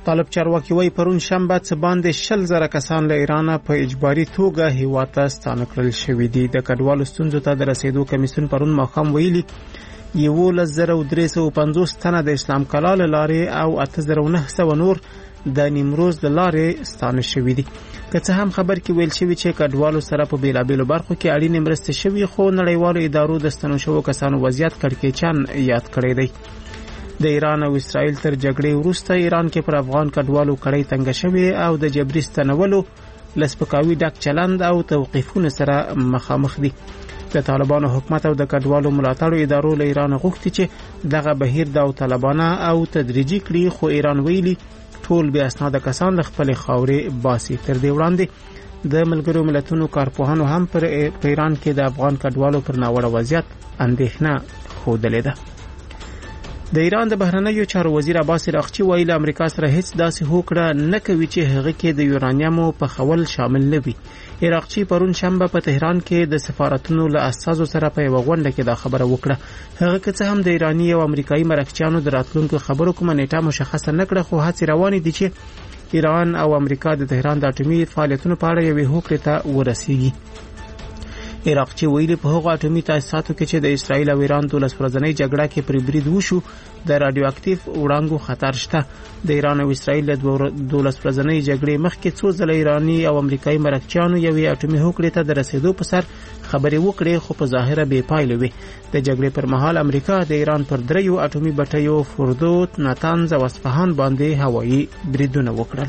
طالب چارواکي وایي پرون شنبه څه باندې 20,000 کسان له ایران په اجباري توګه هیواد ته ستانه کړل شوي دي. د کډوالو ستونزو ته د رسیدو کمیسیون پرون ماښام ویلي 11,350 تنه د اسلام کلا له لارې او 8,900 نور د نیمروز د لارې ستانه شوي دي. که څه هم خبر کې ویل شوي چې کډوالو سره په بیلابیلو برخو کې اړینې مرستې شوي، خو نړیوالو ادارو د ستنو شوو کسانو وضعیت کړکېچن یاد کړی دی. د ایران او اسرائیل تر جګړې وروسته ایران کې پر افغان کډوالو کړۍ تنګه شوې او د جبري ستنولو له سپکاوي ډک چلند او توقیفونو سره مخامخ دي. د طالبانو حکومت او د کډوالو ملاتړو ادارو له ایران غوښتي چې دغه بهیر داوطلبانه او تدریجي کړي، خو ایران ویلي ټول بې اسناده کسان له خپلې خاورې باسي. تر دې وړاندې د ملګرو ملتونو کارپوهانو هم په ایران کې د افغان کډوالو پر ناوړه وضعیت اندېښنه ښودلې ده. د ایران د بهرنیو چارو وزیر عباس عراقچي وایي له امریکا سره هیڅ داسې هوکړه نه کوي چې هغه کې د یورانیمو پخول شامل نه وي. عراقچي پرون شنبه په تهران کې د سفارتونو له استازو سره په یوه غونډه کې دا خبره وکړه. هغه که څه هم د ایراني او امریکایي مرکچیانو د راتلونکو خبرو کومه نیټه مشخصه نه کړه، خو هڅې روانې دي چې ایران او امریکا د تهران د اټومي فعالیتونو په اړه یوې هوکړې ته ورسیږي. عراقچي ویلي په هغو اټومي تاسیساتو کې چې د اسرائیل او ایران 12 ورځنۍ جګړه کې پرې برید وشو د رادیو اکټیو وړانګو خطر شته. د ایران او اسرائیل له 12 ورځنۍ جګړې مخکې څو ځله ایراني او امریکایي مرکچیانو یوې اټومي هوکړې ته د رسیدو په سر خبرې وکړې، خو په ظاهره بې پایلې وې. د جګړې پر مهال امریکا د ایران پر 3 اټومي بټیو فردو، ناتنز او اصفهان باندې هوایي بریدونه وکړل.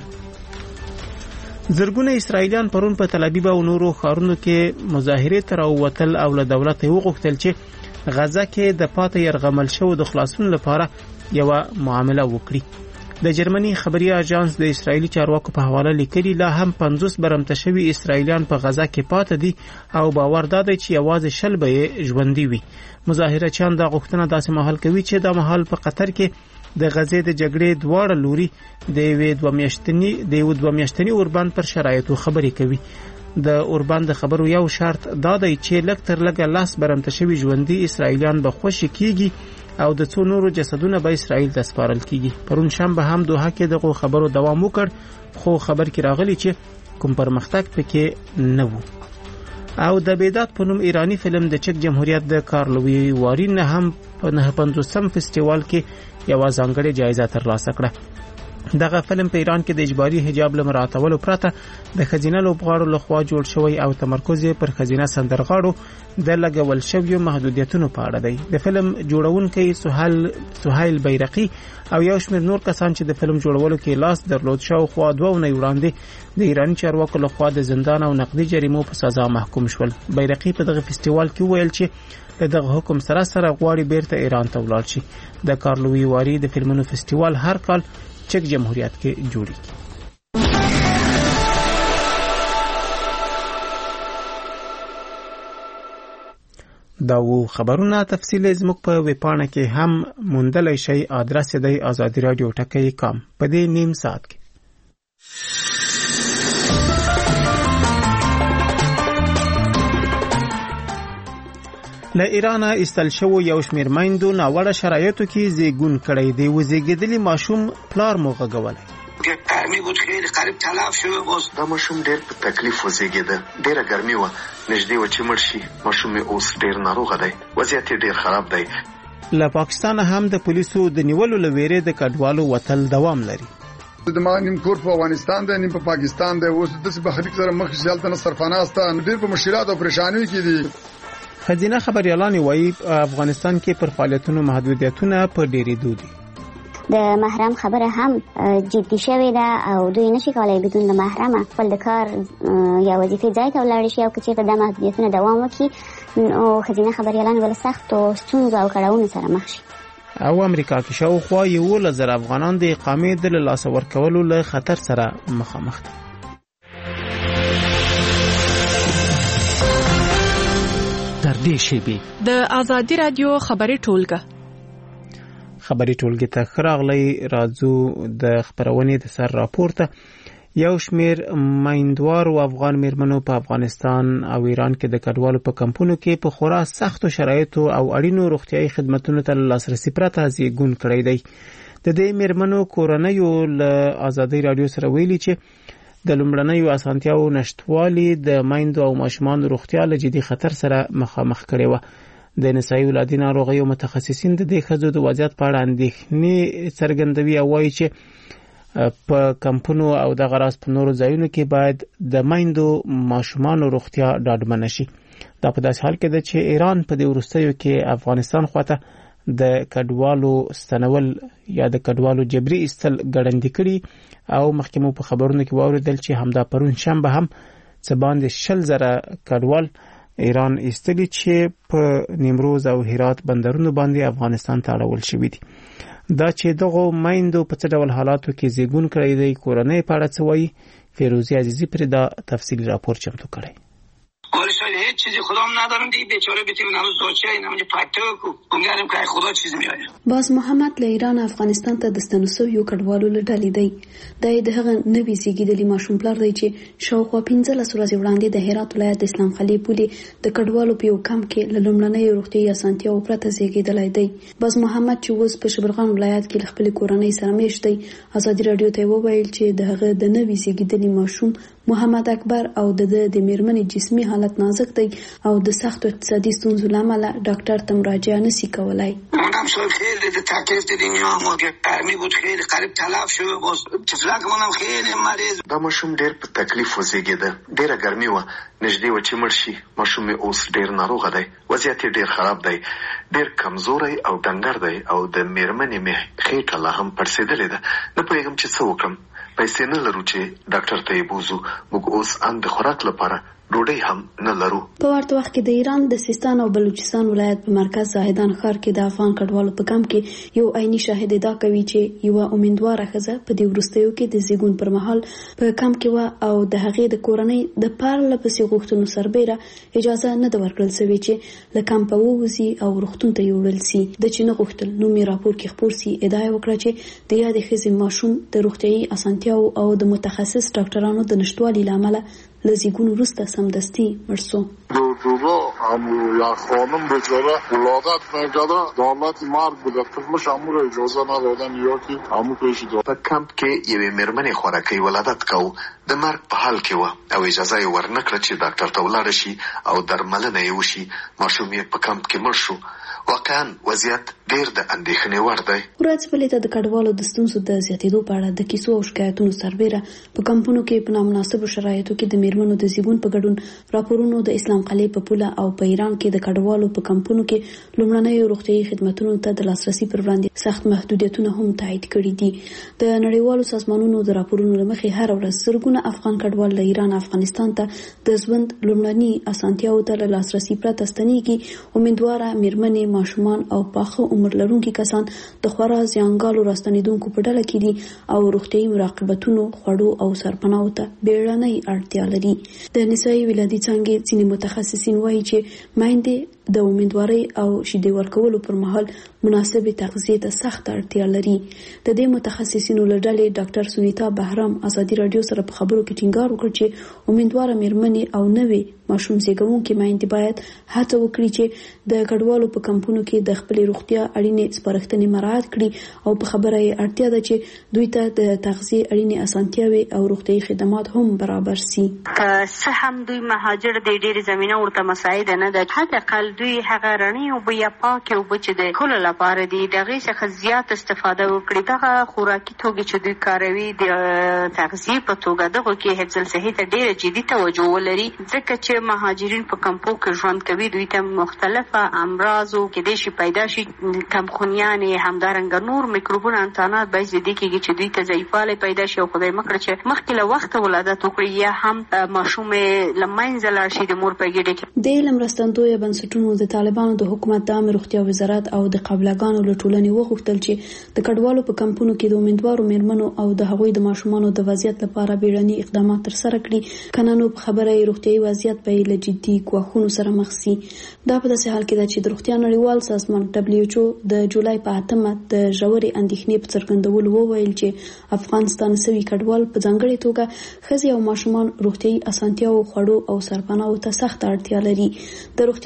زرګونه اسرائیلیان پرون په تل ابیب او نورو ښارونو کې مظاهرې ته راووتل او له دولت یې وغوښتل چې غزه کې د پاتې یرغمل شوو د خلاصون لپاره یوه معامله وکړي. د جرمني خبري اژانس د اسرایلی چارواکو په حواله لیکلي لا هم 50 برمته شوي اسرایلیان په غزه کې پاتې دي او باور دادی چې یوازې 20 به ژوندي وي. مظاهرچیان دا غوښتنه داسې مهال کوي چې دا مهال په قطر کې د غزې د جګړې دواړه لوري د یو دوه میاشتني اوربند پر شرایطو خبرې کوي. د اوربند د خبرو یو شرط دا دی چې لږ تر لږه 10 برمته شوي ژوندي اسرایلیان به خوشي کیږي او د څو نورو جسدونه به اسرائیل ته سپارل کیږي. پرون شنبه هم دوحه کې دغه خبرو دوام وکړ، خو خبر کې راغلی چې کوم پرمختګ پکې نه وو. او د بیداد په نوم ایرانی فلم د چک جمهوریت د کارلوی واری نه هم په 50م فستیوال کې یو ځانګړې جایزه ترلاسه کړه. دغه فلم په ایران کې د اجباري حجاب له مراعاتولو پرته د ښځینه لوبغاړو لخوا جوړ شوی او تمرکز پر ښځینه سندرغاړو د لګول شویو محدودیتونو په اړه دی. د فلم جوړونکی سهیل بیرقی او یو شمېر نور کسان چې د فلم جوړولو کې لاس درلود شاوخوا 2 اونۍ وړاندې د ایراني چارواکو لخوا د زندان او نقدي جریمو په سزا محکوم شول. بیرقی په دغه فستیوال کې ویل چې دغه حکم سره غواړي بیرته ایران ته ولاړ شي. د کارلوی واری د فلمونو فستیوال هر کال چک جمهوریت کې جوړیږي. دا و خبرونه تفصیل زموږ په ویبپاڼه کې هم موندلای شئ. ادرس دی آزادی رادیو ټکی.com. په دې نیم ساعت کې له ایران استل شو یو شمیر میندو ناوړه شرایطو کې زیږون کړی دی. وزیږیدلی ماشوم پلار موغه غولای ګرمي بود خیلی قریب تلف شوه. باز دا ماشوم ډېر په تکلیف وزیږیده، ډېره ګرمي و، نږدې و چې مړ شي. ماشوم اوس ډېر ناروغه دی، وضعیت یې ډېر خراب دی. له پاکستان هم د پولیسو د نیولو لویره د کډوالو وتل دوام لري. د ما نیم کور په افغانستان دی، نیم په پاکستان دی. اوس د بهرني سره مخ ځالته نه سرفانه استه ډېر په مشکلات او پریشانیو کې دي. خزینه خبريالان وایي افغانستان کې پر فعالیتونو محدودیتونه په ډېرېدو دي. د محرم خبره هم جدي شوې ده او دوی نشي کولای بدون د محرم خپل د کار یا وظیفې ځای ته ولاړ شي او چې په د محدودیتونو دوام وکړي نو خزینه خبريالان ول سخت او ستونزو او کړاوونو سره مخ شي. او امریکا کې شاوخوا 11,000 افغانان د اقامې د لاس ورکولو له خطر سره مخامخ دي. در دې شیبې د آزادی رادیو خبري ټولګه ته خراغلی راځو د خبرونې د سر راپورته. یو شمیر میندوار او افغان میرمنو په افغانستان او ایران کې د کډوالو په کمپونو کې په خورا سختو شرایطو او اړینو روغتیايي خدماتو ته لاسرسي پرته زیږون کړی دی. د دې میرمنو کورنیو له آزادۍ رادیو سره ویلي چې د لومړنیو اسانتیاو نشټوالي د مایندو او ماشومان روغتیا له جدي خطر سره مخامخ کړي و. د نسایي ولادي ناروغیو متخصصین د دې ښځو د وضعیت په اړه اندېښنې څرګندوي او وایي چې په کمپونو او د غراس په نورو ځایونو کې باید د مایندو ماشومان روغتیا ډاډمنه شي. دا په داسې حال کې ده چې ایران په دې وروستیو کې افغانستان خواته د کډوالو ستنول یا د کډوالو جبري ایستل ګړندې کړي او مخکې مو په خبرونو کې واوریدل چې همدا پرون شنبه هم څه باندې 10,000 کډوال ایران ایستلي چې په نیمروز او هرات بندرونو باندې افغانستان ته اړول شوي دي. دا چې دغه مایندو په څه ډول حالاتو کې زیږون کړی دی کورنۍ په اړه څه وایي فیروزی عزیزی پر دا تفصیلی راپور چمتو کړی. شاید هیچ چیزی خودم ندارم دیگه بیچاره بتونیم هنوز بچه اینا منجا پرتو امیدوارم که خدا چیزی میآید. باز محمد له ایران افغانستان ته د ستنسو یو کډوالو له ډلې دی. د هغه نوې زیږیدلي ماشوم پلار دی چې شاوخوا 15 ورځې وړاندې د هرات ولایت د اسلام خلی پولې د کډوالو په یو کمپ کې له لومړنۍ روغتیايي اسانتیاو پرته زیږیدلی دی. باز محمد چې اوس په شبرغان ولایت کې خپل کورنۍ سره میشت دی ازادي رادیو ته وویل چې د هغه د نوې زیږیدلي ماشوم محمد اکبر او د میرمنې جسمي حالت نازک دی او د سخت اقتصادي ستونزو لامل ډاکټر ته مراجعه نشي کولای. منم خیلی تکلیف دیدیم یا ما که گرمی بود خیلی قریب تلف شد باز طفلک منم خیلی مریض. دا ماشوم ډیر په تکلیف وزیږیده ډیره ګرمي و نږدې و چې مړ شي. ماشوم اوس ډیر ناروغه دی وضعیت ډیر خراب دی ډیر کمزوري او ډنګر دی او د میرمنې مې خېټه لا هم پړسېدلې ده. نه پوهېږم چې څه وکړم پیسې نه لرو چې ډاکټر ته یې بوزو. موږ اوس ان د خوراک لپاره ډوډۍ هم نه لرو. په ورته وخت کې د ایران د سیستان او بلوچستان ولایت په مرکز زاهدان ښار کې د افغان کډوالو په کمپ کې یو عیني شاهد ادعا کوي چې یو امیدواره ښځه په دې وروستیو کې د زیږون پر مهال په کمپ کې و او د هغې د کورنۍ د پرله پسې غوښتنو سربیره اجازه نه ده ورکړل شوې چې له کمپه ووځي او روغتون ته یوړل سي. د چې نه غوښتل نومي راپور کې خپور سي ادعا وکړه چې د یادې ښځې ماشوم د روغتیايي اسانتیاو او د متخصص ډاکټرانو د نشتوالي له امله له زیږون وروسته سمدستي مړ شو. جورا همو یا خانم بیچاره ولادت میکرده دولت مرگ بوده طفلش همو را اجازه ندادن یا که همو پیشی داد. په کمپ کې یوې میرمنې خوراکي ولادت کو د مرګ په حال کې و او اجازه یې ورنکړه چې ډاکټر ته ولاړ شي او درملنه یې وشي. ماشوم یې په کمپ کې مړ شو. واقعا وضعیت ډیر د اندېښنې وړ دی. ورځ بلې ته د کډوالو د ستونزو د زیاتېدو په اړه د کیسو او شکایتونو سربیره په کمپونو کې په نامناسبو شرایطو کې د میرمنو د زیږون په ګډون راپورونو د اسلام قلعه په پوله او په ایران کې د کډوالو په کمپونو کې لومړنیو روغتیايي خدماتو ته د لاسرسي پر وړاندې سخت محدودیتونه هم تایید کړي دي. د نړیوالو سازمانونو د راپورونو لمخې هر ورځ زرګونه افغان کډوال له ایران افغانستان ته د ژوند لومړني اسانتیاو ته لاسرسي پرته ستنېږي. امیدواره میرمنې ماشومان او پاخه عمر لرونکي کسان د خورا زیانګالو راستنیدونکو په ډله کې دي او روغتیايي مراقبتونو خوړو او سرپناو ته بیړنۍ اړتیا لري. د نسایي ولادي څانګې ځینې متخصصین وایي چې میندې د امیدوارۍ او شیدې ورکولو پر مهال مناسبې تغذیې ته سخت اړتیا لري. د دې متخصصینو له ډلې ډاکټر سونیتا بهرام ازادي رادیو سره په خبرو کې ټینګار وکړ چې امیدواره میرمنې او نوې ماشوم زیږونکې میندې باید هڅه وکړي چې د کډوالو په کمپونو کې د خپلې روغتیا اړینې سپارښتنې مراعات کړي او په خبره یې اړتیا ده چې دوی ته د تغذیې اړینې اسانتیاوې او روغتیايي خدمات هم برابر سي. څه هم دوی مهاجر د ډېرې زمینه ورته مساعده نه ده. حداقل دوی هغه رڼې اوبه یا پاکې اوبه چې د کولو لپاره دي د هغې څخه زیات استفاده وکړي. دغه خوراکي توکي چې دوی کاروي د تغذیې په توګه دغو کې حفظ الصحې ته ډېره جدي توجه ولري ځکه چې مهاجرین په کمپو کې ژوند کوي. دوی ته مختلفه امراضو کېدای شي پیدا شي کمخونیانې همدارنګه نور میکروبونه انتانات باعث د دې کېږي چې دوی ته ضعیفوالی پیدا شي او خدای مکړه چې مخکې له وخته ولادت وکړي یا هم ماشوم له منځه لاړ شي د مور په ګېډه کې. د علم مرستندویه بنسټونو د طالبانو د حکومت د عامه روغتیا وزارت او د قابلګانو له ټولنې وغوښتل چې د کډوالو په کمپونو کې د امیدوارو میرمنو او د هغوی د ماشومانو د وضعیت لپاره بیړني اقدامات ترسره کړي کنه نو په خبره یې روغتیايي وضعیت په له جدي ګواښونو سره مخ شي. دا په داسې حال کې ده چې د روغتیا نړیوال سازمان WHO د جولای په 8 د ژورې اندېښنې په څرګندولو وویل چې افغانستان سوي کډوال په ځانګړې توګه ښځې او ماشومان روغتیايي اسانتیاو خوړو او سرپناو ته سخت اړتیا لري. د روغتیا نړیوال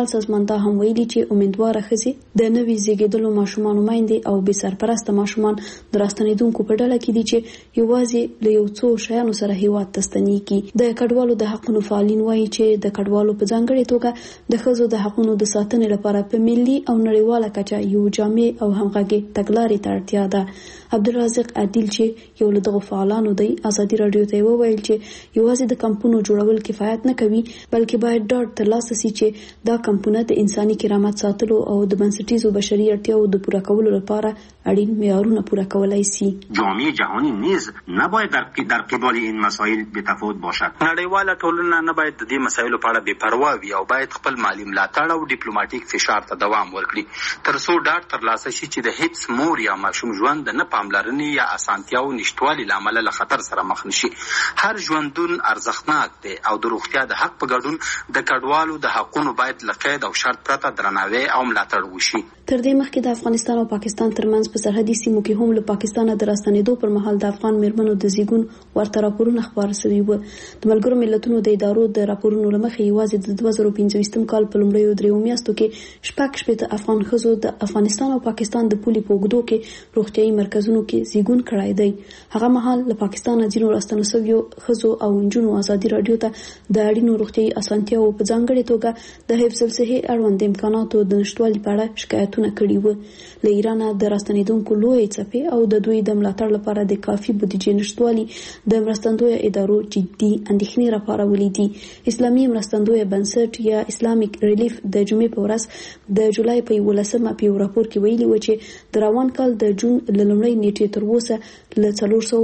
نړیوال سازمان دا هم ویلي چې امیدواره ښځې د نوي زیږیدلو ماشومانو میندې او بې سرپرسته ماشومان د راستنېدونکو په ډله کې دي چې یوازې له یو څو شیانو سره هیواد ته ستنېږي. د کډوالو د حقونو فعالین وایي چې د کډوالو په ځانګړې توګه د ښځو د حقونو د ساتنې لپاره په ملي او نړیواله کچه یو جامع او همغږي تګلارې ته اړتیا ده. عبدالرزاق عادل چې یو له دغو فعالانو دی ازادي راډیو ته وویل چې یوازې د کمپونو جوړول کفایت نه کوي بلکې باید ډاډ ترلاسه شي چې دا کمپونه د انساني کرامت ساتلو او د بنسټیزو بشري اړتیاو د پوره کولو لپاره اړین معیارونه پوره کولای شي. جامعه جهانی نیز نباید در قبال این مسائل بی‌تفاوت باشد. نړیواله ټولنه نباید د دې مسایلو په اړه بې پروا وي او باید خپل مالی ملاتړ او ډیپلوماټیک فشار ته دوام ورکړي تر څو ډاډ ترلاسه شي چې د هیڅ مور یا ماشوم ژوند د نه پاملرنې یا اسانتیاو نشټوالي له امله له خطر سره مخ نشي. هر ژوندون ارزښتناک دی او د روغتیا د حق په ګډون د کډوالو د حقونو باید له قید او شرط پرته درناوی او ملاتړ وشي. تر دې مخکې د افغانستان او پاکستان ترمنځ په سرحدي سیمو کې هم له پاکستانه د راستنېدو پر مهال د افغان میرمنو د زیږون ورته راپورونه خپاره شوي وو. د ملګرو ملتونو د ادارو د راپورونو له مخې یوازې د 2015 کال په لومړیو 3 میاشتو کې شپږ افغان ښځو د افغانستان او پاکستان د پولې په اوږدو کې روغتیايي مرکزونو کې زیږون کړی دی. هغه مهال له پاکستان ځینو راستنو شویو ښځو او نجونو ازادي راډیو ته د اړینو روغتیايي اسانتیاو په ځانګړې توګه د حفظ الصحې اړوند امکاناتو د نشټوالي په اړه شکایتونه کړي وو. له ایرانه د راستنېدونکو لویې څپې او د دوی د ملاتړ لپاره د کافي بودیجې نشټوالي د مرستندویه ادارو جدي اندېښنې راپارولې دي. اسلامي مرستندویه بنسټ یا اسلامیک ریلیف د جمعې په ورځ د جولای په 11مه په یو راپور کې ویلي و چې د روان کال د جون له لومړۍ نیټې تر اوسه له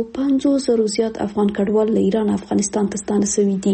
450,000 زیات افغان کډوال له ایران افغانستان ته ستانه شوي دي.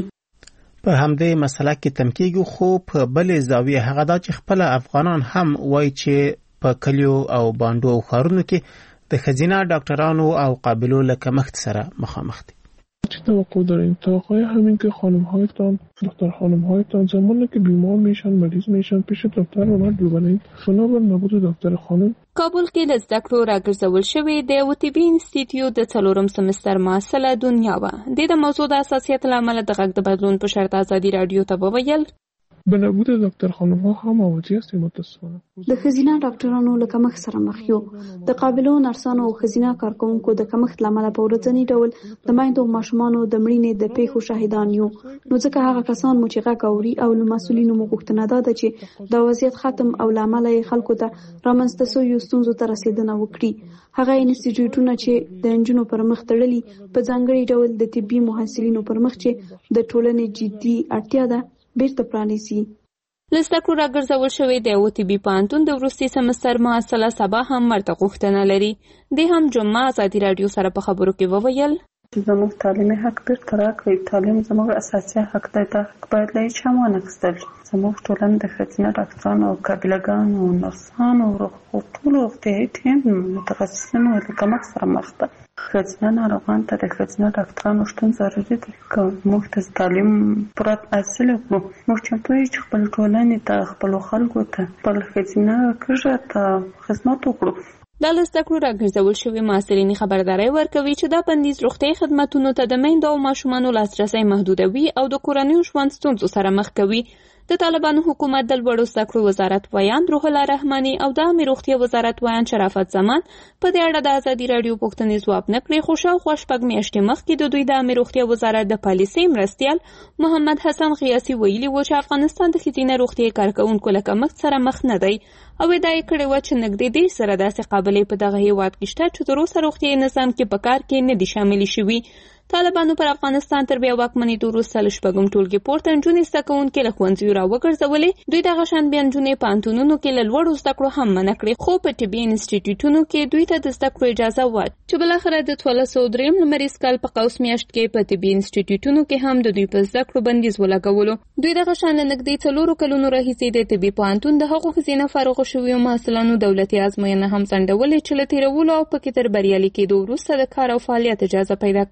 په همدې مسله کې تمکیږو خو په بلې زاویه هغه دا چې خپل افغانان هم وایي چې په کلیو او باندو او ښارونو کې د ښځینه ډاکټرانو او قابلو له کمښت سره مخامخ دي. چه توقع داریم؟ توقع همین که خانم‌هایتان دختر خانم‌هایتان زمانی که بیمار میشن مریض میشن پیش دکتر عمل ببرید بنابر نبود دکتر خانم. کابل کې د زده کړو راګرځول شوې د یو طبي انسټیټیوټ د 4م سمستر محصله دنیا وه. د موضوع د حساسیت له امله د غږ د بدلون په شرط ازادي راډیو ته وویل به نبود دکتر خانم‌ها هم مواجه هستیم متاسفانه. د ښځینه ډاکټرانو له کمښت سره مخ یو. د قابلو نرسانو او ښځینه کارکوونکو د کمښت له امله په ورځني ډول د میندو او ماشومانو د مړینې د پیښو شاهدان یو. نو ځکه هغه کسان مو چې غږ اوري او له مسؤلینو مو غوښتنه ده چې د وضعیت ختم او له امله یې خلکو ته رامنځته شویو ستونزو ته رسیدنه وکړي. هغه انسټیټیوټونه چې د نجونو پر مخ تړلي په ځانګړي ډول د طبي محصلینو پر مخ چې د ټولنې جدي اړتیا ده بیرته پرانیزي. له زده کړو راګرځول شوې د یو طبي پوهنتون د وروستي سمستر محصله سبا هم ورته غوښتنه لري. د هم جمعه ازادي راډیو سره په خبرو کې وویل زموږ تعلیمي حق بیرته راکړئ. تعلیم زموږ اساسي حق دی. دا حق باید له هیچا وانخیستل شي. زموږ ټولنه د ښځینه ډاکټرانو او قابله‌ګانو او نرسانو او ټولو روغتیایي ټیم متخصصینو له کمښت سره مخ ده. ښځینه ناروغانو ته د ښځینه ډاکټرانو شتون ضروري دی که موږ ته تعلیم پوره حاصل کړو. موږ چمتو یو چې خپل ټولنې ته خپلو خلکو ته خپل ښځینه کږه ته خدمت وکړو. دا له زده کړو راګرځول شوي محصلین خبرداری ورکوي چې دا بندیز روغتیایي خدمتونو ته د میندو او ماشومانو لاسرسی محدودوي او د کورنیو ژوند ستونزو سره مخ کوي. د طالبانو حکومت د لوړو زده کړو وزارت ویان روح الله رحماني او د عامه روغتیا وزارت ویان شرافت زمان په دې اړه د ازادي راډیو پوښتنې ځواب نه کړی. خو شاوخوا 6 میاشتې مخکې د دوی د عامه روغتیا وزارت د پالیسۍ مرستیال محمد حسن غیاسي ویلي و چې افغانستان د ښځینه روغتیایي کارکوونکو له کمښت سره مخ نه دی او ادعا یې کړې وه چې نږدې 10 سره داسې قابلې په دغه هیواد کې شته چې تر اوسه روغتیایي نظام کې په کار کې نه دي شاملې شوي. طالبانو پر افغانستان تر بیا واکمنېدو وروسته له 6 ټولګې پورته نجونې زده کوونکې له ښوونځیو راوګرځولې. دوی دغه شان بیا نجونې پوهنتونونو کې له لوړو زده کړو هم منع کړې. خو په طبي انسټیټیوټونو کې دوی ته د زده کړو اجازه وه چې بالاخره د 1203 لمریز کال په قوس میاشت کې په طبي انسټیټیوټونو کې هم د دوی په زده کړو بندیز ولګولو. دوی دغه شان له نږدې 4 کلونو راهیسې د طبي پوهنتون د هغو ښځینه فارغو شویو محصلانو دولتي ازموینه هم ځنډولې چې له تېرولو او پکې تر بریالي کېدو وروسته د کار او فعالیت اجازه پیدا کولی شي.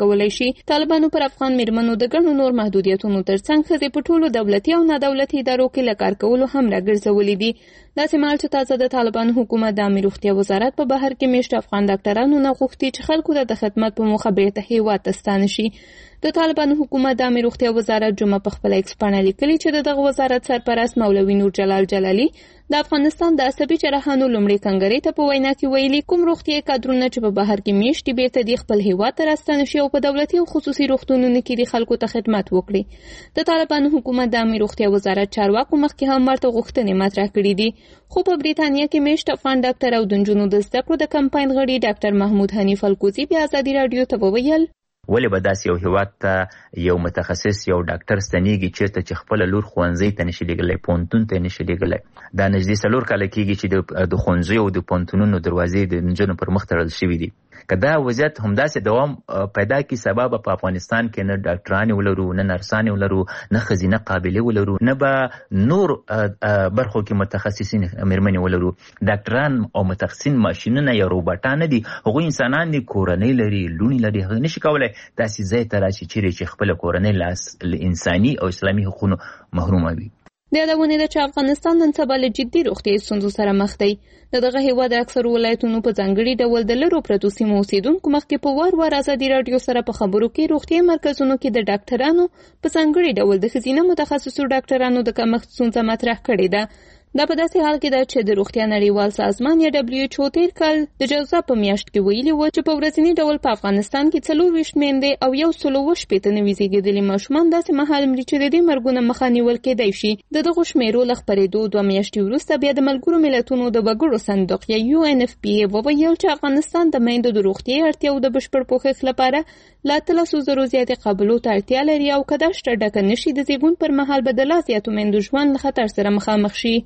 شي. طالبانو پر افغان میرمنو د ګڼو نور محدودیتونو ترڅنګ ښځې په ټولو دولتي او نادولتي ادارو کې له کار کولو هم راګرځولې دي. داسې مهال چې تازه د طالبانو حکومت د عامه روغتیا وزارت په بهر کې میشت افغان ډاکټرانو نه غوښتي چې خلکو ته د خدمت په موخه بیرته هیواد ته ستانه شي. د طالبانو حکومت د عامه روغتیا وزارت جمعه په خپل ایکس باندې لیکلي چې دغه وزارت سرپرست مولوي نور جلال جلالي د افغانستان د عصبي جراحانو لومړي کنګرې ته په وینا کې ویلي کوم روغتیايي کادرونه چې په بهر کې میشتي بیرته د خپل هیواد ته راستانه شي او په دولتي او خصوصي روغتونونو کې د خلکو ته خدمت وکړي. د طالبانو حکومت د عامه روغتیا وزارت چارواکو مخکې هم ورته غوښتنې مطرح کړې دي. خو په بریتانیا کې میشت افغان ډاکټر او د نجونو د زده کړو د کمپاین غړي ډاکټر محمود حنیف الکوزي بیا ازادي رادیو ته وویل ولې به داسې یو هیواد ته یو متخصص یو ډاکټر ستنیږي چېرته چې خپل لور ښوونځي ته نشي لیږلی پوهنتون ته نشي لیږلی. دا نږدې 4 کاله کېږي چې د ښوونځیو او د پوهنتونونو دروازې د نجونو پر مخ تړل شوي دي. که دا وضعیت همداسې دوام پیدا کړي سبا به په افغانستان کې نه ډاکټرانې ولرو نه نرسانې ولرو نه ښځینه قابلې ولرو نه به نور برخو کې متخصصین مېرمنې ولرو. ډاکټران او متخصصین ماشینونه یا روباټان نه دي، هغوی انسانان دي، کورنۍ لري، لوڼې لري، هغه نشي کولی داسې ځای ته راشي چیرې چې خپله کورنۍ له انساني او اسلامي حقونو محرومه وي. د یادونې ده چې افغانستان نن سبا له جدي روغتیايي ستونزو سره مخ دی. د دغه هیواد اکثر ولایتونو په ځانګړي ډول د لرو پرتو سیمو اوسیدونکو مخکې په وار ازادي رادیو سره په خبرو کې روغتیايي مرکزونو کې د ډاکټرانو په ځانګړي ډول د ښځینه متخصصو ډاکټرانو د کمښت ستونزه مطرح کړې ده. دا په داسې حال کې ده چې د روغتیا نړیوال سازمان یا WHO تیر کال د جوزا په میاشت کې ویلي و چې په ورځني ډول په افغانستان کې 24 میندې او 140 نوي زیږیدلي ماشومان داسې مهال مري چې د دې مرګونو مخه نیول کېدای شي. د دغو شمیرو له خپرېدو 2 میاشتې وروسته بیا د ملګرو ملتونو د وګړو صندوق یا UNFPA وویل چې افغانستان د میندو د روغتیايي اړتیاو د بشپړ پوښښ لپاره لا 300,000 زیاتې قابلو ته اړتیا لري او که دا شته ډکه نشي د زیږون پر مهال به د لا زیاتو میندو ژوند له خطر سره مخامخ شي.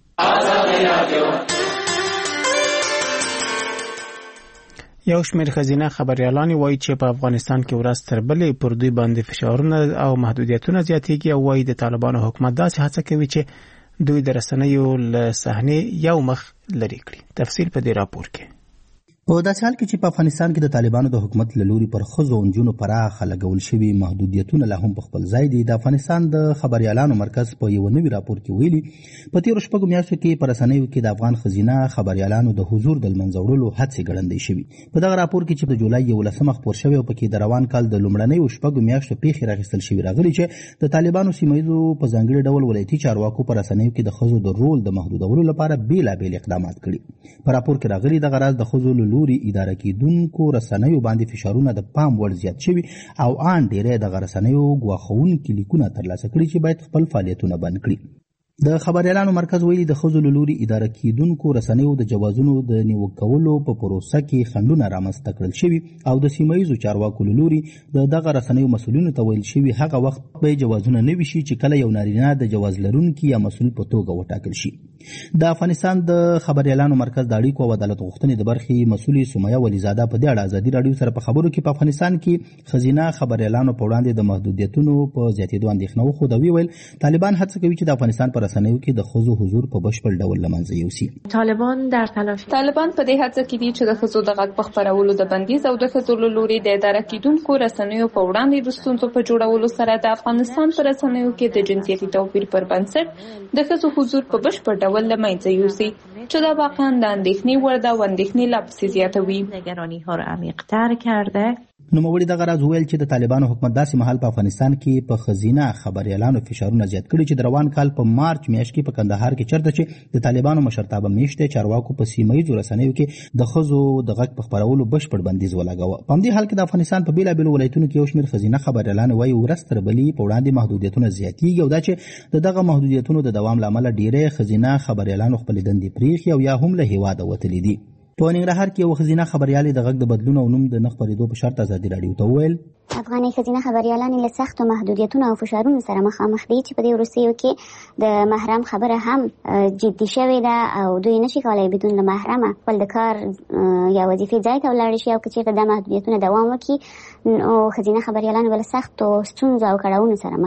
یو شمېر ښځینه خبریالان وایي چې په افغانستان کې ورځ تر بلې پر دوی باندې فشارونه او محدودیتونه زیاتېږي او وایي د طالبانو حکومت داسې هڅه کوي چې دوی د رسنیو له صحنې یو مخ لرې کړي. تفصیل په دې راپور کې. په داسې حال کې چې په افغانستان کې د طالبانو د حکومت له لوري پر ښځو او نجونو پراخه لګول شوي محدودیتونه لا هم په خپل ځای دي. د افغانستان د خبریالانو مرکز په یو نوي راپور کې ویلي په تیرو 6 میاشتو کې په رسنیو کې د افغان ښځینه خبریالانو د حضور د لمنځه وړلو هڅې ګړندۍ شوي. په دغه راپور کې چې د جولای 11 خپور شوی او پکې د روان کال د لومړنیو 6 میاشتو پیښې راغستل شوي راغلي چې د طالبانو سیمه‌ییزو په ځانګړي ډول ولایتي چارواکو په رسنیو کې د ښځو د رول د محدودولو لپاره بیلابیل اقدامات کړي. په راپور کې راغلي دغه راز د ښځو له لوري اداره کېدونکو رسنیو باندې فشارونه د پام وړ زیات شوي او ان ډېری دغه رسنیو ګواښونکي لیکونه ترلاسه کړي چې باید خپل فعالیتونه بند کړي. د خبریالانو مرکز ویلي د ښځو له لوري اداره کېدونکو رسنیو د جوازونو د نیوکه کولو په پروسه کې خنډونه رامنځته کړل شوي او د سیمه‌ییزو چارواکو له لوري د دغه رسنیو مسؤلینو ته ویل شوي هغه وخت به جوازونه نه وي شي چې کله یو نارینه د جواز لرونکي یا مسؤل په توګه وټاکل شي. د افغانستان د خبریالانو مرکز د اړیکو او عدالت غوښتنې د برخې مسؤلې سمیه ولیزاده په دې اړه ازادي رادیو سره په خبرو کې په افغانستان کې ښځینه خبریالانو په وړاندې د محدودیتونو په زیاتېدو اندېښنه وښوده. ویل طالبان هڅه کوي چې د افغانستان په رسنیو کې د ښځو حضور په بشپړ ډول له منځه یوسي. طالبان په دې هڅه کې دي چې د ښځو د غږ په خپرولو د بندیز او د ښځو له لوري د اداره کېدونکو رسنیو په وړاندې د ستونزو په جوړولو سره د افغانستان په رسنیو کې د جنسیتي توپیر پر بنسټ د ښځو حضور په بشپړ ډول له منځه یوسي چې دا واقعا د اندېښنې وړ ده او اندېښنې لا پسې زیاتوي. نگرانی‌ها را عمیق‌تر کرده. نوموړي دغه راز وویل چې د طالبانو حکومت داسې مهال په افغانستان کې په ښځینه خبریالانو فشارونه زیات کړي چې د روان کال په مارچ میاشت کې په کندهار کې چرته چې د طالبانو مشرتابه میشته چارواکو په سیمه‌ییزو رسنیو کې د ښځو د غږ په خپرولو بشپړ بندیز ولګاوه. په همدې حال کې د افغانستان په بیلابیلو ولایتونو کې یو شمېر ښځینه خبریالان وایي ورځ تر بلې په وړاندې محدودیتونه زیاتېږي او دا چې د دغه محدودیتونو د دوام له امله ډېری ښځینه خبریالانو خپلې دندې پرېښي او یا هم له هېواده وتلي دي. په ننګرهار کې یو ښځینه خبریالې د غږ د بدلون او نوم د نه خپرېدو په شرط ازادي رادیو ته وویل افغاني ښځینه خبریالانې له سختو محدودیتونو او فشارونو سره مخامخ دي چې په دې وروستیو کې د محرم خبره هم جدي شوې ده او دوی نشي کولی بدون له محرمه خپل د کار یا وظیفې ځای ته ولاړ شي او که چېرته دا محدودیتونه دوام وکړي نو ښځینه خبریالان به له سختو ستونزو او کړاوونو سره مخ شي.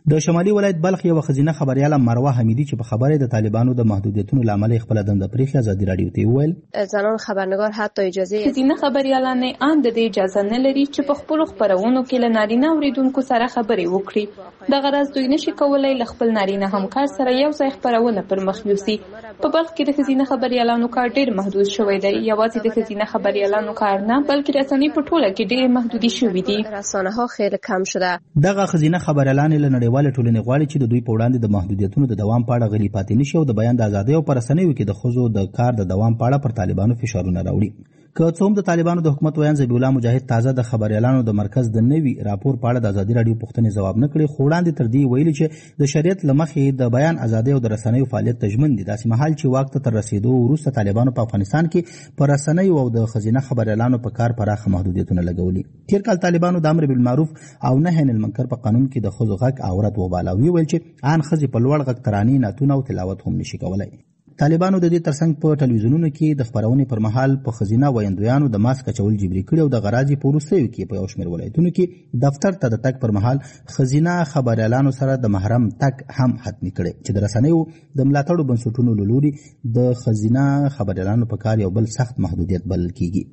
د شمالي ولایت بلخ یو خزینه خبرياله مروه حمیدی چې په خبره د طالبانو د محدودیتونو لامل خپل دنده پریخي ازادي رادیو ته ویل زنان خبرنگار حتی اجازه خزینه خبريالان ان د دې اجازه نه لري چې په خپل خبرونو کې له نارینه اوریدونکو سره خبرې وکړي د غرض دوی نشي کولای ل خپل نارینه همکار سره یو ځای خبرونه پر مخ یوسي په بلخ کې د خزینه خبريالانو کار ډیر محدود شوی دی یوازې د خزینه خبريالانو کار نه بلکې رسنۍ په ټوله کې ډیر محدودي شوې دي رسانه ها خیلی کم شده دغه خزینه خبريالان له نړیوال ټولنې غواړي چې د دوی په وړاندې د محدودیتونو د دوام په اړه غلي پاتې نشي او د بیان د ازادۍ او پر رسنیو کې د ښځو د کار د دوام په اړه پر طالبانو فشارونه راوړي که څوم د طالبانو د حکومت ویان ذبیح الله مجاهد تازه د خبريالانو د مرکز د نوي راپور په اړه د ازادي رادیو پوښتنې ځواب نه کړي خو وړاندې تر دې ویلي چې د شریعت له مخې د بیان ازادۍ او د رسنیو فعالیت تضمین دي داسې مهال چې واک ته تر رسیدو وروسته طالبانو په افغانستان کې پر رسنیو او د خزینه خبريالانو په کار پراخه محدودیتونه لګولي تیر کال طالبانو د امر بالمعروف او نهي عن المنکر په قانون کې د ښځو غږ عورت وباله ویل چې ان ښځې په لوړ غږ ترانې نعتونه او تلاوت هم نشي کولای طالبانو د دې ترڅنګ په ټلویزیونونو کې د خبرونې پر مهال په خزینه ویندویانو د ماسک اچول جبري کړي او د غراضي په وروستیو کې په یو شمېر ولایتونو کې دفتر ته د تګ پر مهال خزینه خبريالانو سره د محرم تګ هم حتمي کړي چې د رسنیو د ملاتړو بنسټونو له لوري د خزینه خبريالانو په کار یو بل سخت محدودیت بلل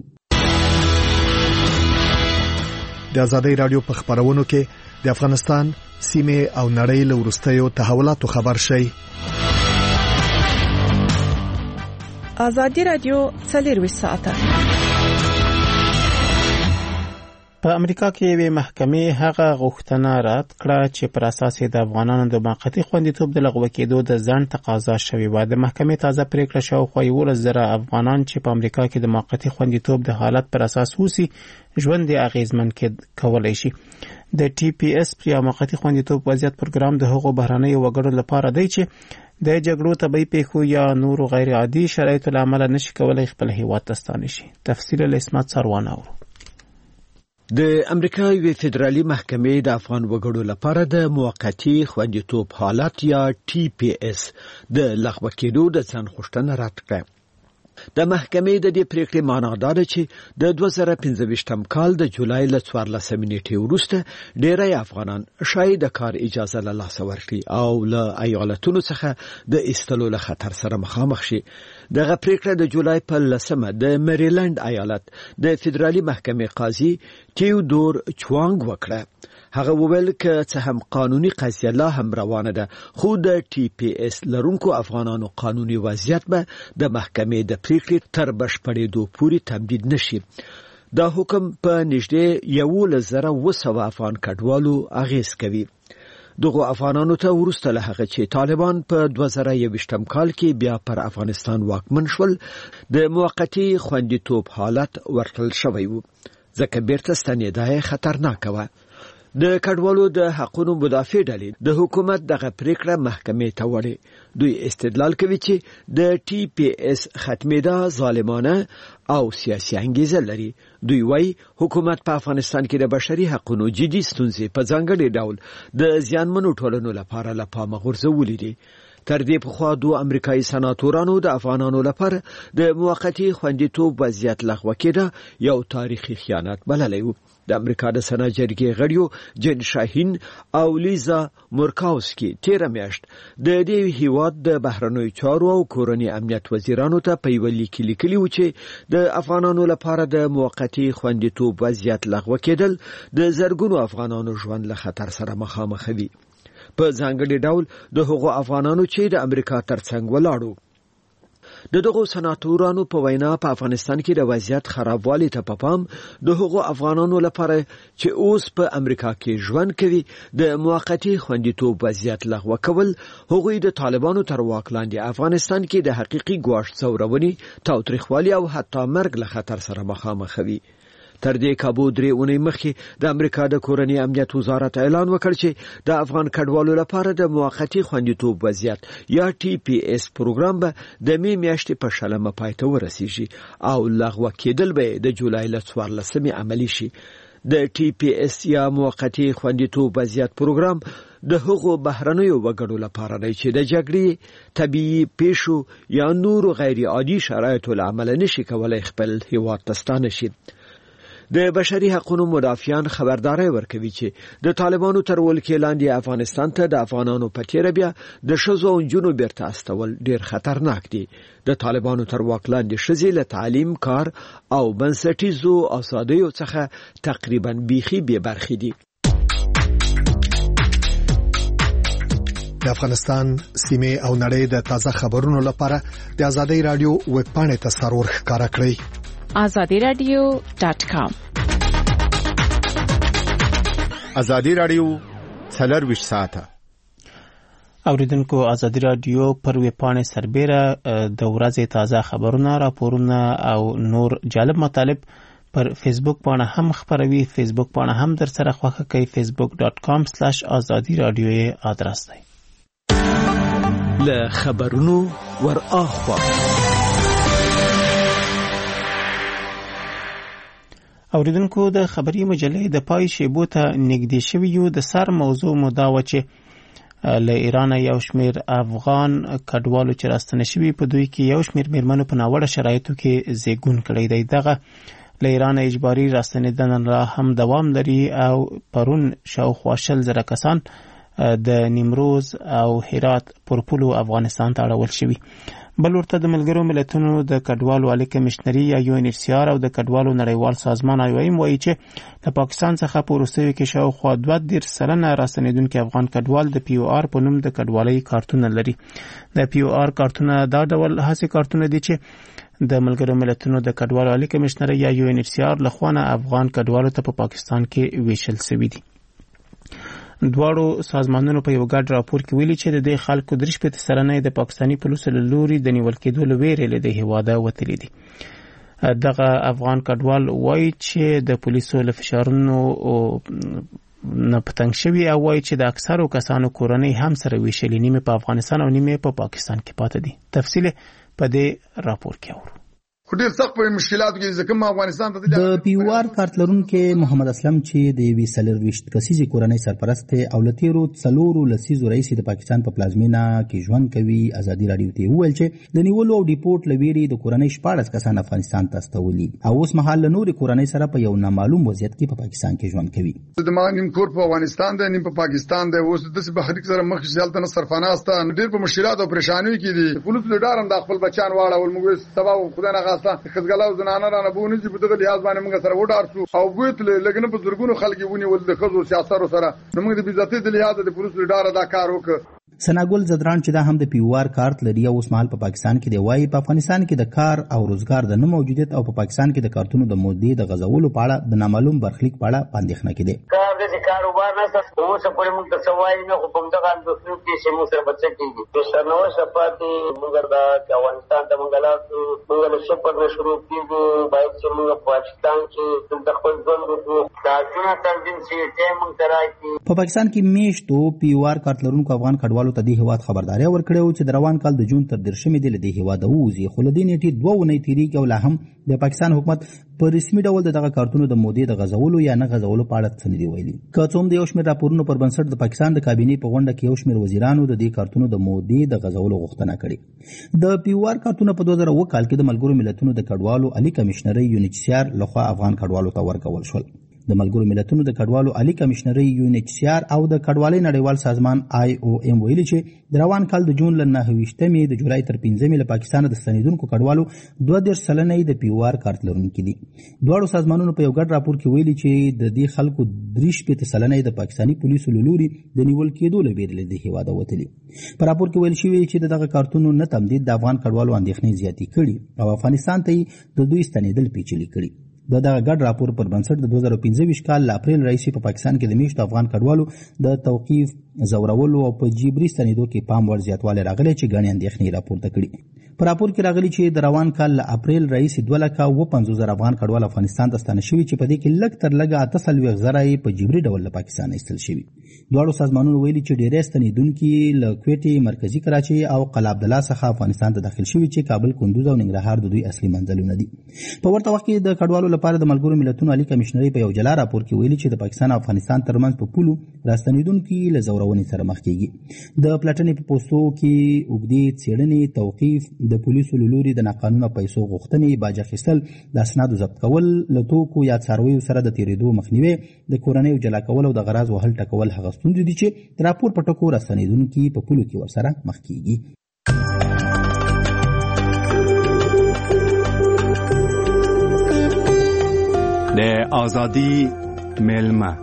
کیږي د ازادي رادیو په خبرونو کې د افغانستان سیمه او نړۍ له وروستیو تحولاتو خبر شي ازادي رادیو 24 ساعته په امریکا کې یوې محکمې هغه غوښتنه رد کړه چې پر اساس د افغانانو د موقتي خوندیتوب د لغوه کېدو د ځنډ تقاضا شوې و د محکمې تازه پریکړه شاوخوا 11,000 افغانان چې په امریکا کې د موقتي خوندیتوب د حالت پر اساس اوسي ژوند یې اغیزمن کولای شي د ټي پی اس یا موقتي خوندیتوب وضعیت پروګرام د هغو بهرنیو وګړو لپاره دی چې د جګړو طبي پیښو یا نور غیر عادي شرایطو لامل نشي کولای خپل هیواد ته ستانه شي تفصیل له اسمت سروان اورو د امریکا یوې فدرالي محکمې د افغان وګړو لپاره د موقتي خوندیتوب حالت یا ټي پی اس د لغوه کېدو د ځان غوښتنه رد کړه د محکمې د دې پریکړې معنا دا ده چې د 2015 کال د جولای له 14 نیټې وروسته ډېری افغانان شاید د کار اجازه له لاسه ورکړي او له ایالتونو څخه د ایستلو له خطر سره مخامخ شي دغه پریکړه د جولای په 10 د مریلند ایالت د فدرالي محکمې قاضي تیودور چوانګ وکړه هغه وویل که څه هم قانوني قضیه لا هم روانه ده خو د ټي پی اس لرونکو افغانانو قانوني وضعیت به د محکمې د پریکړې تر بشپړېدو پورې تمدید نشي دا حکم په نږدې 11,200 افغان کډوالو اغیز کوي دغه افغانانو ته ورسته له هغه چې طالبان په 2021 کال کې بیا پر افغانستان واکمن شول د موقتی خوندیتوب حالت ورکړل شوی و ځکه بیرته ستنېدای خطرناک و د کډوالو د حقوقو مدافع ډلې د حکومت دغه پریکړه محکمې ته وړي دوی استدلال کوي چې د ټي پی اس ختمېدا ظالمانه او سیاسي انګیزه لري دوی وايي حکومت په افغانستان کې د بشري حقوقو جدي ستونزې په ځانګړي ډول د زیانمنو ټولنو لپاره له پامه غورځولې دي تر دې پخوا دوه امریکایي سناتورانو د افغانانو لپاره د موقتی خوندیتوب وضعیت لغوه کېده یو تاریخي خیانت بللی و د امریکا د سنا جرګې غړیو جن شاهین او لیزا مورکاوسکی تیر میاشت د دې هیواد د بهرنیو چارو او کورنۍ امنیت وزیرانو ته په یو لیک لیکلی و چې د افغانانو لپاره د موقتی خوندیتوب وضعیت لغوه کېدل د زرګونو افغانانو ژوند له خطر سره مخامخ وي په ځانګړي ډول د هغو افغانانو چې د امریکا ترڅنګ ولاړو دغه سناتورانو په وینا په افغانستان کې د وضعیت خرابوالي ته پام د هغو افغانانو لپاره چې اوس په امریکا کې ژوند کوي د موقتی خوندیتوب وضعیت لغوه کول هغوی د طالبانو تر واک لاندې افغانستان کې د حقيقي ګواښ څورونی تاوتریخوالي او حتی مرګ له خطر سره مخامخ وي تر دې کابو درې اونۍ مخکې د امریکا د کورنۍ امنیت وزارت اعلان وکړ چې د افغان کډوالو لپاره د موقتی خوندیتوب وضعیت یا ټي پی اس پروګرام به د می میاشتې په شلمه پای ته ورسیږي او لغوه کېدل به د جولای له 14 عملی شي د ټي پی اس یا موقتی خوندیتوب وضعیت پروګرام د هغو بهرنیو وګړو لپاره دی چې د جګړې طبيعي پیښو یا نور غیر عادي شرایطو له امله نشي کولای خپل هیواد ته ستانه شي د بشري حقوقو مدافعان خبرداري ورکوي چې د طالبانو تر ولکې لاندې افغانستان ته د افغانانو په تیر بیا د ښځو او نجونو بیرته استول ډیر خطرناک دي. د طالبانو تر واک لاندې ښځې له تعلیم، کار او بنسټیزو آزادیو څخه تقریبا بیخي بې برخې دي. د افغانستان سیمه او نړۍ د تازه خبرونو لپاره د آزادۍ رادیو ویب پاڼې ته سرور ښکارا کړئ. azadiradio.com. آزادۍ رادیو 24 ساعته. اوریدونکو آزادۍ رادیو پر ویب پاڼې سربېره د ورځې تازه خبرونه، راپورونه او نور جالب مطالب پر فیسبوک باندې هم خبروي. فیسبوک باندې هم در سره خوښه کوي. facebook.com/azadiradio آدرس دی. له خبرونو ور اخوا اوریدونکو د خبري مجلې د پای شیبو ته نږدې شوی یو. د سر موضوع مدا و چې له ایران یو شمیر افغان کډوالو چې راستنه شوي په دوی کې یو شمیر میرمنو په ناوړه شرایطو کې زیږون کړی دی. دغه له ایران اجباري راستنیدنه لا هم دوام لري او پرون شاوخوا 100,000 کسان د نیمروز او هرات پر پولو افغانستان ته اړول شوي. بل ورته د ملګرو ملتونو د کډوالو عالی کمشنري یا UNHCR او د کډوالو نړیوال سازمان IOM وایي چې د پاکستان څخه په وروستیو کې شاوخوا 2.3 راستنیدونکي افغان کډوال د POR په نوم د کډوالۍ کارتونه لري. د POR کارتونه دا ډول هڅې کارتونه دي چې د ملګرو ملتونو د کډوالو عالی کمشنري یا UNHCR لخوا افغان کډوالو ته په پاکستان کې ویشل شوي دي. دواړو سازمانونو په یو ګډ راپور کې ویلي چې د دې خلکو 3% د پاکستاني پولیسو له لوري د نیول کېدو له ویرې له هیواده وتلي دي. دغه افغان کډوال وایي چې د پولیسو له فشارونو نه پتنګ شوي او وایي چې د اکثرو کسانو کورنۍ هم سره ویشلې، نیمه په افغانستان او نیمه په پاکستان کې پاتې دي. تفصیل په دې راپور کې اورو. ډېر سخت په مشکلاتو کې ځکه افغانستان ته د POR کارت لرونکي محمد اسلم چې د یوې 24 کسیزې کورنۍ سرپرست او لتیرو 4 لسیزو رئیس د پاکستان په پلازمینه کې ژوند کوي، آزادۍ رادیو ته وویل چې د نیولو او ډیپورت لویری د کورنۍ 14 کسان افغانستان ته استولي او اوس مهال له نورې کورنۍ سره په یو نامعلوم وضعیت کې په پاکستان کې ژوند کوي. د مانیم کور په افغانستان دی، نیم په پاکستان دی. اوس د بهري سره مخ ځالته نه سرفانه است، ډېر په مشکلات او پریشانیو کې دي. پولیس له ډارم د خپل بچان واړول موږ سبا خدای نه غاسته خزګلاو زنانه را نه بونی چې په دغه لحاظ باندې موږ سره وډار شو او بوت لګنه په زرګونو خلک ونی ول د خزو سیاستو سره موږ د بیزاتي د لحاظ د پولیس ډار ادا کار وکړ. سناګل زدران چې دا هم د POR کارت لري او اوس مهال په پاکستان کې دی، وايي په افغانستان کې د کار او روزګار د نه موجودیت او په پاکستان کې د کارتونو د مودې د غزولو په اړه د نامعلوم برخلیک په اړه اندېښنه کې دي. کاروبار نه څه اوس په موږ ته سوای نه خو په دغه اندوسنو کې چې موږ سره بچی کېږي د شنو شپاتي موږ د افغانستان د منګلاتو موږ له سپر نه شروع کېږو باید چې موږ په پاکستان کې د خپل ژوند وکړو دا څنګه تنظیم چې ته موږ ترای په پاکستان کې میشتو POR کارت لرونکو افغان کډوالو ته د هیواد خبرداري ورکړې چې د روان کال د جون تر 13 د دې هیواد ووزي، خو لدې نیټې 2 ونې تیریږي او لا هم د پاکستان حکومت په رسمي ډول دغه کارتونو د مودې د غزولو یا نه غزولو په اړه څه نه دی ویلي. که څوم د یو شمېر راپورونو پر بنسټ د پاکستان د کابینې په غونډه کې یو شمېر وزیرانو د دې کارتونو د مودې د غزولو غوښتنه کړې. د POR کارتونه په 2009 کال کې د ملګرو ملتونو د کډوالو عالی کمشنري UNHCR لخوا افغان کډوالو ته ورکول شول. د ملګرو ملتونو د کډوالو عالی کمشنري UNHCR او د کډوالۍ نړیوال سازمان IOM ویلي چې د روان کال د جون له 29 د جولای تر 15 له پاکستان د ستنیدونکو کډوالو 2.3% د POR کارت لرونکي دي. دواړو سازمانونو په یو ګډ راپور کې ویلي چې د دې خلکو 3% د پاکستاني پولیسو له لوري د نیول کېدو له ویرې د هیواده وتلي. په راپور کې ویل شوی چې دغه کارتونو نه تمدید د افغان کډوالو اندېښنې زیاتې کړي او افغانستان ته د دوی ستنیدل پیچلي کړي. دغه ګډ راپور پر بنسټ د 2015 کال ل اپریل راځي په پاکستان کې د میشتو افغان کډوالو د توقیف، زورولو او په جبري ستنیدو کې پام ور زیاتوالی راغلی چې ګڼې اندېښنې راپورته کړي. په راپور کې راغلي چې د روان کال ل اپریل راځي 2,50,000 افغان کډوال افغانستان ته ستانه شوي چې په دې کې لږ تر لږه 48,000 په جبري ډول له پاکستان ایستل شوي. دواړو سازمانونو ویلي چې ډېری ستنیدونکي له کویټې، مرکزي کراچۍ او قلعه عبدالله څخه افغانستان ته داخل شوي چې کابل، کندوز او ننګرهار د دوی اصلي منزلونه دي. په ورته وخت کې د کډوالو لپاره د ملګرو ملتونو عالی کمشنري په یو جلا راپور کې ویلي چې د پاکستان او افغانستان ترمنځ په پولو راستنیدونکي له زورونې سره مخ کېږي. د پلټنې په پوسټو کې اوږدې څېړنې، توقیف، د پولیسو له لوري د ناقانونه پیسو غوښتنې، باج اخیستل، د اسنادو ضبط کول، له توکو یا څارویو سره د تېرېدو مخنیوی، د کورنیو جلا کول او د غراض وهل ټکول هغه ستونزې دي چې د راپور په ټکو راستنېدونکي په پولو کې ورسره مخ کېږي. د آزادی میلمه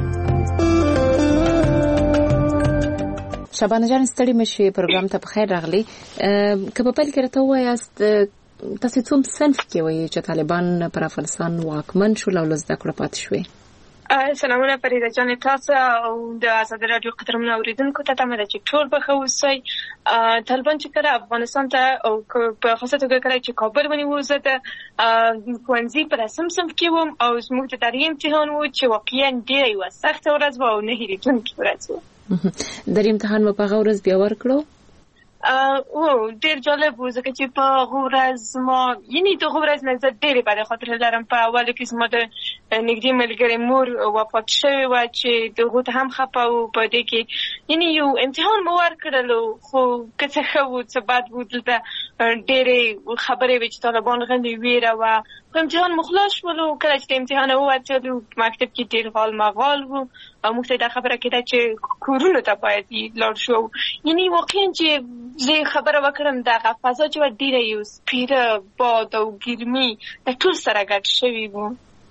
شبانه جان ستړي مشي پروګرام ته په خیر راغلی. که په پیل کې راته ووایاست تاسو څوم صنف کې وایي چې طالبان پر افغانستان واکمن شول او له زده کړو پاتې شوي؟ سلامونه فریده جان تاسو او د آزادي رادیو قدرمنو اوریدونکو ته تمه ده چې ټول به ښه اوسئ. طالبان چې کله افغانستان ته او په خاصه توګه کله چې کابل ونیو، زه د ښوونځي په 8م صنف کې وم او زموږ د دري امتحان و چې واقعا ډېره یوه سخته ورځ وه او نه هېرېدونکې ورځ وه. دري امتحان مو په هغه ورځ بیا ورکړو؟ ډېر جالب و ځکه چې په هغه ورځ ما یعنې د هغه ورځ نه زه ډېرې بدې خاطرې لرم. په اولو کې زما د نږدې ملګرې مور وفات شوې وه چې د هغو ته هم خفه وو. په دې کې یعنې یو امتحان مو ورکړلو، خو که څه ښه وو څه بد وو، دلته ډېرې خبرې وې چې طالبان غلې ویره وه. په امتحان مو خلاص شولو. کله چې د امتحان ووتلو په مکتب کې ډېر غال مغال وو او موږ ته دا خبره کېده چې کورونو ته باید لاړ شو. یعنې واقعا چې زه خبره وکړم دغه فضا چې وه ډېره یو سپېره باد او ګرمي د ټول سره ګډ شوي وو.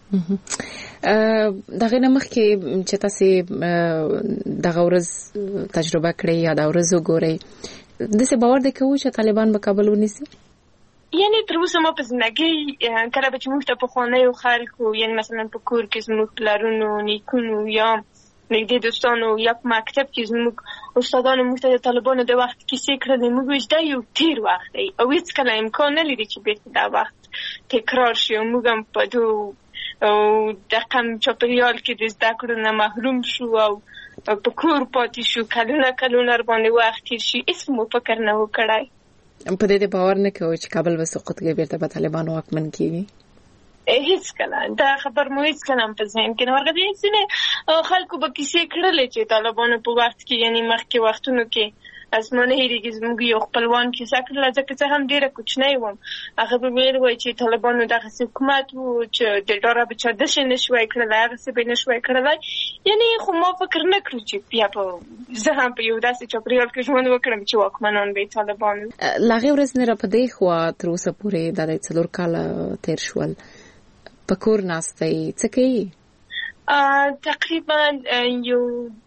د هغې نه مخکې چې تاسې دغه ورځ تجربه کړئ یا دا ورځ وګورئ، داسې باور دی کوو چې طالبان به کابل ونیسي؟ یعنې تر اوسه ما په زندګۍ کله به چې موږ ته پخوانیو خلکو، یعنې مثلا په کور کې زموږ پلرونو، نیکونو یا نږدې دوستانو یا په مکتب کې زموږ استادانو موږ ته د طالبانو د وخت کیسې کړلې، موږ وایو چې دا یو تېر وخت دی او هېڅکله امکان نه لري چې بېرته دا وخت تکرار شي. او موږ هم په دغه چاپېریال کې د زده کړو نه محروم شو او په کور پاتې شو. کلونه باندې وخت تېر شي، هېڅ مو فکر نه و کړی. په دې باور نه کوئ چې کابل به سقوط کوي، بیرته به طالبان واکمن کیږي؟ هېڅکله دا خبر مو هېڅکله هم په ذهن کې نه ورغلی. ځینې خلکو به کیسې کړلې چې طالبانو په وخت کې، یعنې مخکې وختونو کې زما نه هېرېږي زموږ یو خپلوان کیسه کړله، ځکه زه هم ډېره کوچنی وم. هغه به ویل وایي چې طالبانو دغسې حکومت و چې د ډاره به چا داسې نه شوی کړلی، هغسې به یې نه شوی کړلی. یعنې خو ما فکر نه کړو چې بیا به زه هم په یو داسې چاپېریال کې ژوند وکړم چې واکمنان به یې طالبان وي. له هغې ورځې نه را په دې خوا تر اوسه پورې دا د 4 کاله تېر شول، په کور ناستئ، څه کوي؟ تقریبا یو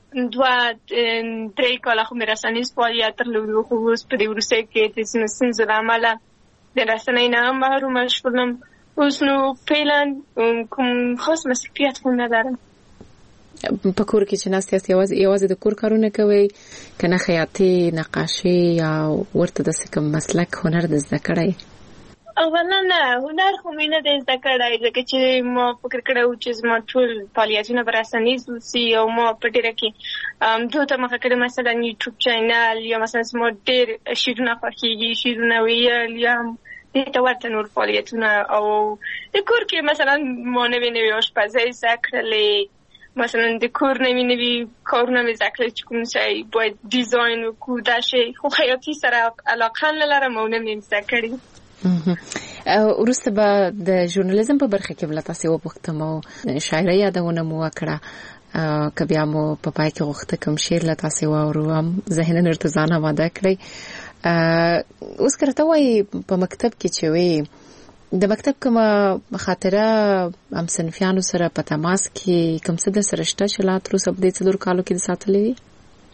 2-3 کاله خو مې رسنیز فعالیت درلود، خو اوس په دې وروستیو کې د ځینو ستونزو له امله د رسنۍ نه هم محرومه شولم. اوس نو فعلا کوم خاص مسؤلیت خو نه لرم. په کور کې چې ناست یاست یوازې د کور کارونه کوئ که نه خیاطي، نقاشي یا ورته داسې کوم مسلک هنر د زده کړی؟ اولا نه، هنر خو مې نه دی زده کړی، ځکه چې ما فکر کړی و چې زما ټول فعالیتونه به رسنیز اوسي او ما په ډېره کې دو ته مخه کړې، مثلا یوټیوب چینل یا مثلا زما ډېر شعرونه خوښېږي، شعرونه ویل یا دې ته ورته نور فعالیتونه. او د کور کې مثلا ما نوې آشپزۍ زده کړلې، مثلا د کور نوې کارونه مې زده کړل چې کوم شی باید ډیزاین وکړو، دا شی خو خیاطي سره علاقه نه لرم او نه مې زده کړې. وروسته به د ژورنالیزم په برخه کې بله تاسې وپوښتم او شاعرۍ یادونه مو وکړه، که بیا مو په پای کې غوښته کوم شعر له تاسې واورو، هم ذهناً ورته ځان اماده کړئ. اوس که راته وایي په مکتب کې چې وایي د مکتب کومه خاطره هم صنفیانو سره په تماس کې کوم څه در سره شته چې لا تر اوسه په دې 4 کالو کې د ساتلې وي؟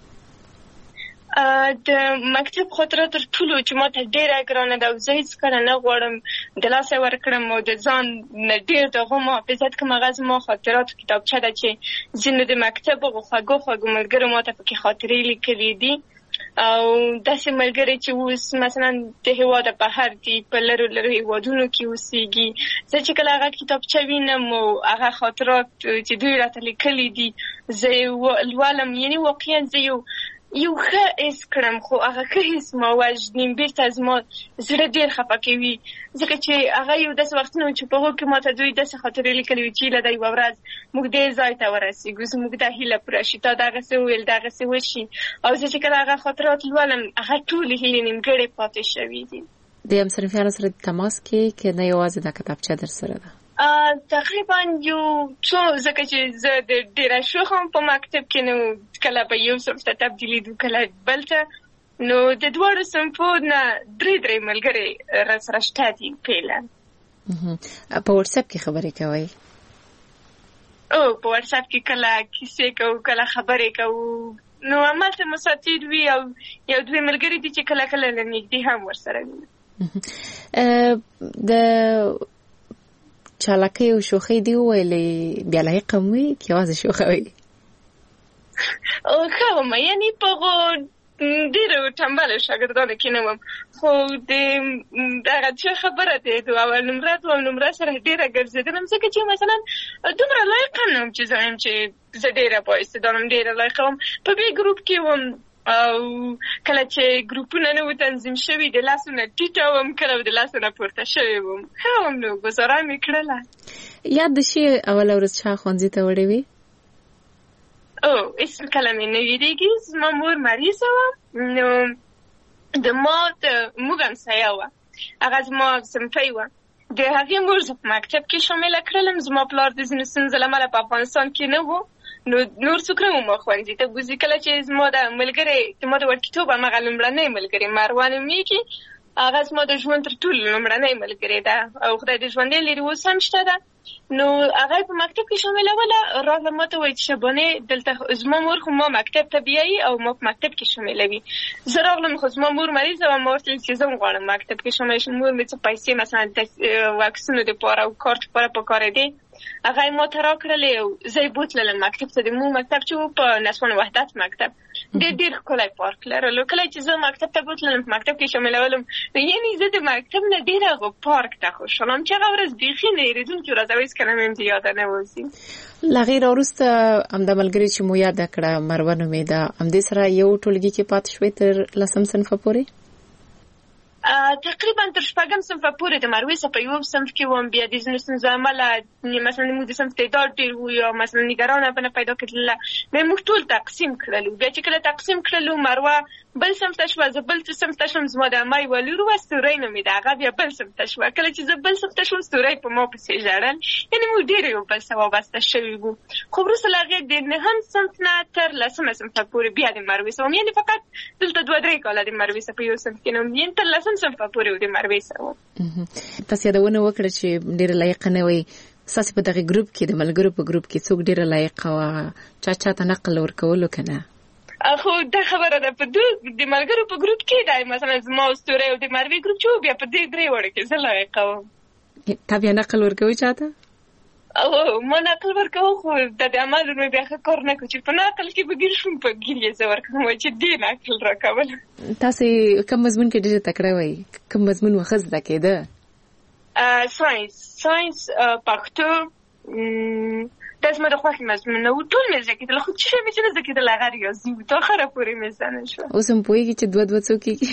د مکتب خاطره تر ټولو چې ما ته ډېره ګرانه ده او زه هېڅکله نه غواړم د لاسه ورکړم او د ځان نه ډېر د هغو محافظت کړم. هغه زما خاطراتو کتابچه ده چې ځینو د مکتب هغو خوږو ملګرو ما ته پکې خاطرې لیکلې دي او داسې ملګري چې اوس مثلا د هېواده بهر دي، په لرو هېوادونو کې اوسېږي. زه چې کله هغه کتابچه وینم او هغه خاطرات چې دوی راته لیکلي دي زه یې لولم، یعنې واقعا زه یو ښه حس کړم، خو هغه ښه حس ما وژني، بېرته زما زړه ډېر خفه کوي، ځکه چې هغه یو داسې وختونه و چې په هغو کې ما ته دوی داسې خاطرې لیکلي وي چې هیله ده یوه ورځ موږ دې ځای ته ورسېږو، زموږ دا هیله پوره شي، تا دغسې وویل دغسې وشي. او زه چې کله هغه خاطرات لولم هغه ټولې هیلې نیمګړې پاتې شوي دي. د همصنفیانو سره تماس کې نه یوازې د کتابچه در سره ده؟ تقریبا یو څو ځکه چې زه د ډېره شوخم په مکتب کې، نو کله به یو صنف ته تبدیلي دو کله بل ته، نو د دواړو صنفو نه درې ملګري راسره شته دي فعلا. په واتساپ کې خبرې کوئ؟ په واتساپ کې کله کیسې کوو، کله خبرې کوو، نو همالته مساتیر وي او یو دوی ملګري دي چې کله کله له نږدې هم ورسره وي. د چالاکۍ او شوخۍ دی ویلې بیا لایق هم وي که یوازې شوخه وي؟ ښه وم، یعنې په ډېرو ټمبله شاګردانو کې نه وم، خو د هغه څه خبره دی د اول نمره دوم نمره سره ډېره ګرځېدلم، ځکه چې مثلا دومره لایقه نه وم چې زه وایم چې زه ډېره بااستعداده وم، ډېره لایقه وم. په بې ګروپ کې وم او کله چې ګروپونه نه وو تنظیم شوي د لاسو نه ټیټه وم، کله د لاسو نه پورته شوې وم. ښه وم، نو ګزاره مې کړله. یاد د شي اوله ورځ چا ښوونځي ته وړې وي؟ اسم کله مې نه ویرېږي. زما مور مریضه وه، نو د ما موږ همسایه وه، هغه زما صنفۍ وه. د هغې مور زه په مکتب کې شامله کړلم. زما پلار د ځینو ستونزو له امله په افغانستان کې نه و، نو نور څوک نه وو ما ښوونځي ته بوځي. کله چې زما د ملګرې زما د وړکتوب همغه لومړنۍ ملګرې مروه نومېږي، هغه زما د ژوند تر ټولو لومړنۍ ملګرې ده او خدای دې ژوندۍ لري، اوس هم شته ده. نو هغه په مکتب کې شاملوله، راغله ما ته وایي چې شبانې دلته زما مور خو ما مکتب ته بیایي او ما په مکتب کې شاملوي. زه راغلم خو زما مور مریضه وه، ما ورته ویل چې زه هم غواړم مکتب کې شامله شم. مور مې څه پیسې مثلا واکسونو دپاره او کارت لپاره پکارېدې، هغه یې ما ته راکړلې او زه یې بوتللم مکتب ته. د مو مکتب چې و په نسوان وحدت مکتب، ډېر ښکلی پارک لرلو. کله چې زه مکتب ته بوتللم په مکتب کې شاملولم، یعنې زه د مکتب نه ډېر هغه پارک ته خوشحاله وم چې هغه ورځ بیخي نه هېرېدونکې ورځ او هېڅکله مې هم د یاده نه وځي. له هغې راوروسته همدا ملګرې چې مو یاده کړه مروه نومېده، همدې سره یو ټولګي کې پاتې شوې تر 10 صنفه پورې؟ تقریبا تر 6 صنفه پورې د مروې څخه په یو صنف کې وم. بیا د ځینو ستونزو امله مثلا موږ د صنف تعداد ډېر وو یا مثلا نګرانه به نه پیدا کېدله، بیا موږ ټول تقسیم کړلو. بیا چې کله تقسیم کړلو مروه بل صنف ته شوه، زه بل صنف ته شوم. زما د عمه یوه لور وه ستورۍ نومېده، هغه بیا بل صنف ته شوه. کله چې زه بل صنف ته شوم ستورۍ په ما پسې ژړل، یعنې موږ ډېر یو بل سره وابسته شوي وو. خو وروسته له هغې د 9 صنف نه تر 10 صنفه پورې بیا د مروې سره وم، یعنې فقط دلته 2-3 کاله د مروې سره په یو صنف کې نه وم، یعنې تر 10 صنفه پورې د مروې سره وم. تاسې یادونه وکړه چې ډېره لایقه نه وئ. ستاسې په دغه ګروپ کې د ملګرو په ګروپ کې څوک ډېره لایقه وه، چا ته نقل ورکولو که نه؟ خو دا خبره ده، په د ملګرو په ګروپ کې دا مثلا زما او ستورۍ او د مروې ګروپ چې و، بیا په دې 3 وړو کې زه لایقه وم. تا بیا نقل ورکوي چا ته؟ ما نقل ورکوم، خو د عمل مې بیا ښه کار نه کوم چې په نقل کې به ګیر شوم، په ګیر یې زه ورکوم چې دې نقل راکول. تاسې کوم مضمون کې ډېره تکړه وئ؟ کوم مضمون مو ښه زده کېده؟ ساینس، پښتو، دا زما د خوښې مضمونونه وو. ټول مې زده کېدل، خو چې مې چې نه زده کېدل هغه ریاضي وو. تر اخره پورې مې زده نه شوه. اوس هم پوهېږي چې 2 څو کېږي؟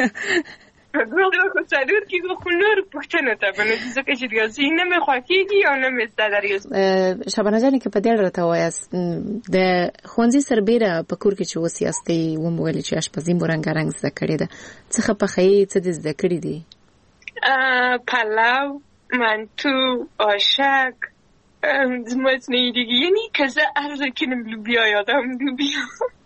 2 خو 4 کېږي، خو نور پوښتنو ته به نه ځي، ځکه چې ریاضي نه مې خوښېږي او نه مې زده ده ریاضي. شبانه جانې که په دې اړه راته ووایاست، د ښوونځي سربېره په کور کې چې اوس یاستئ، ومو ویلې چې اشپزي مو رنګارنګ زده کړې ده، څه ښه پخوئ، څه دې زده کړي دي؟ پلو، منتو، آشک، زما څه نه هېرېږي، یعنې که زه هر ځای کښېنم لوبیا یادوم لوبیا.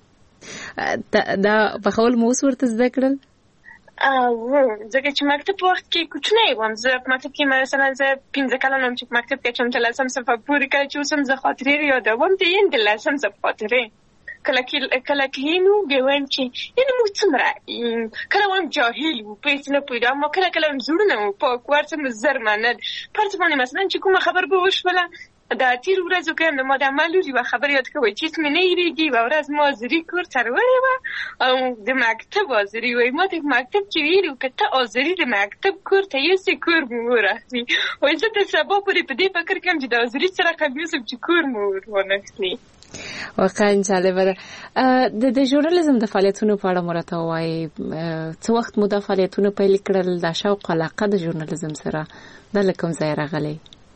دا پخول مو اوس ورته زده کړل؟ ځکه چې مکتب په وخت کې کوچنی وم. زه په مکتب کې مثلا زه 15 کلن وم چې په مکتب کې چم تر 10 صنفه پورې. کله چې اوس هم زه خاطرې یادوم د 10 صنف خاطرې، کله کښېنو بیا وایم چې یعنې موږ څومره کله وایم جاهل وو، په هېڅ نه پوهېدو، اما کله وایم زړونه مو پاک وو، هر څه مو زر منل. په هر څه باندې مثلا چې کومه خبر به وشوله، د تېرو ورځو کې هم د ما د عمه لور یوه خبره یاد کوي چې هېڅ مې نه هېرېږي. یوه ورځ ما حاضري کور ته راوړې وه او د مکتب حاضري وایي. ما ته په مکتب کې ویلي وو که ته حاضري د مکتب کور ته یوسې کور مو ورخلي. وایي زه تر سبا پورې په دې فکر کې یم چې د حاضري څه رقم یوسم چې کور مو ورانخلي. واقعا جالبه ده. د ژورنالیزم د فعالیتونو په اړه مو راته ووایئ، څه وخت مو دا فعالیتونه پیل کړل؟ دا شوق علاقه د ژورنالیزم سره دا له کوم ځایه راغلی؟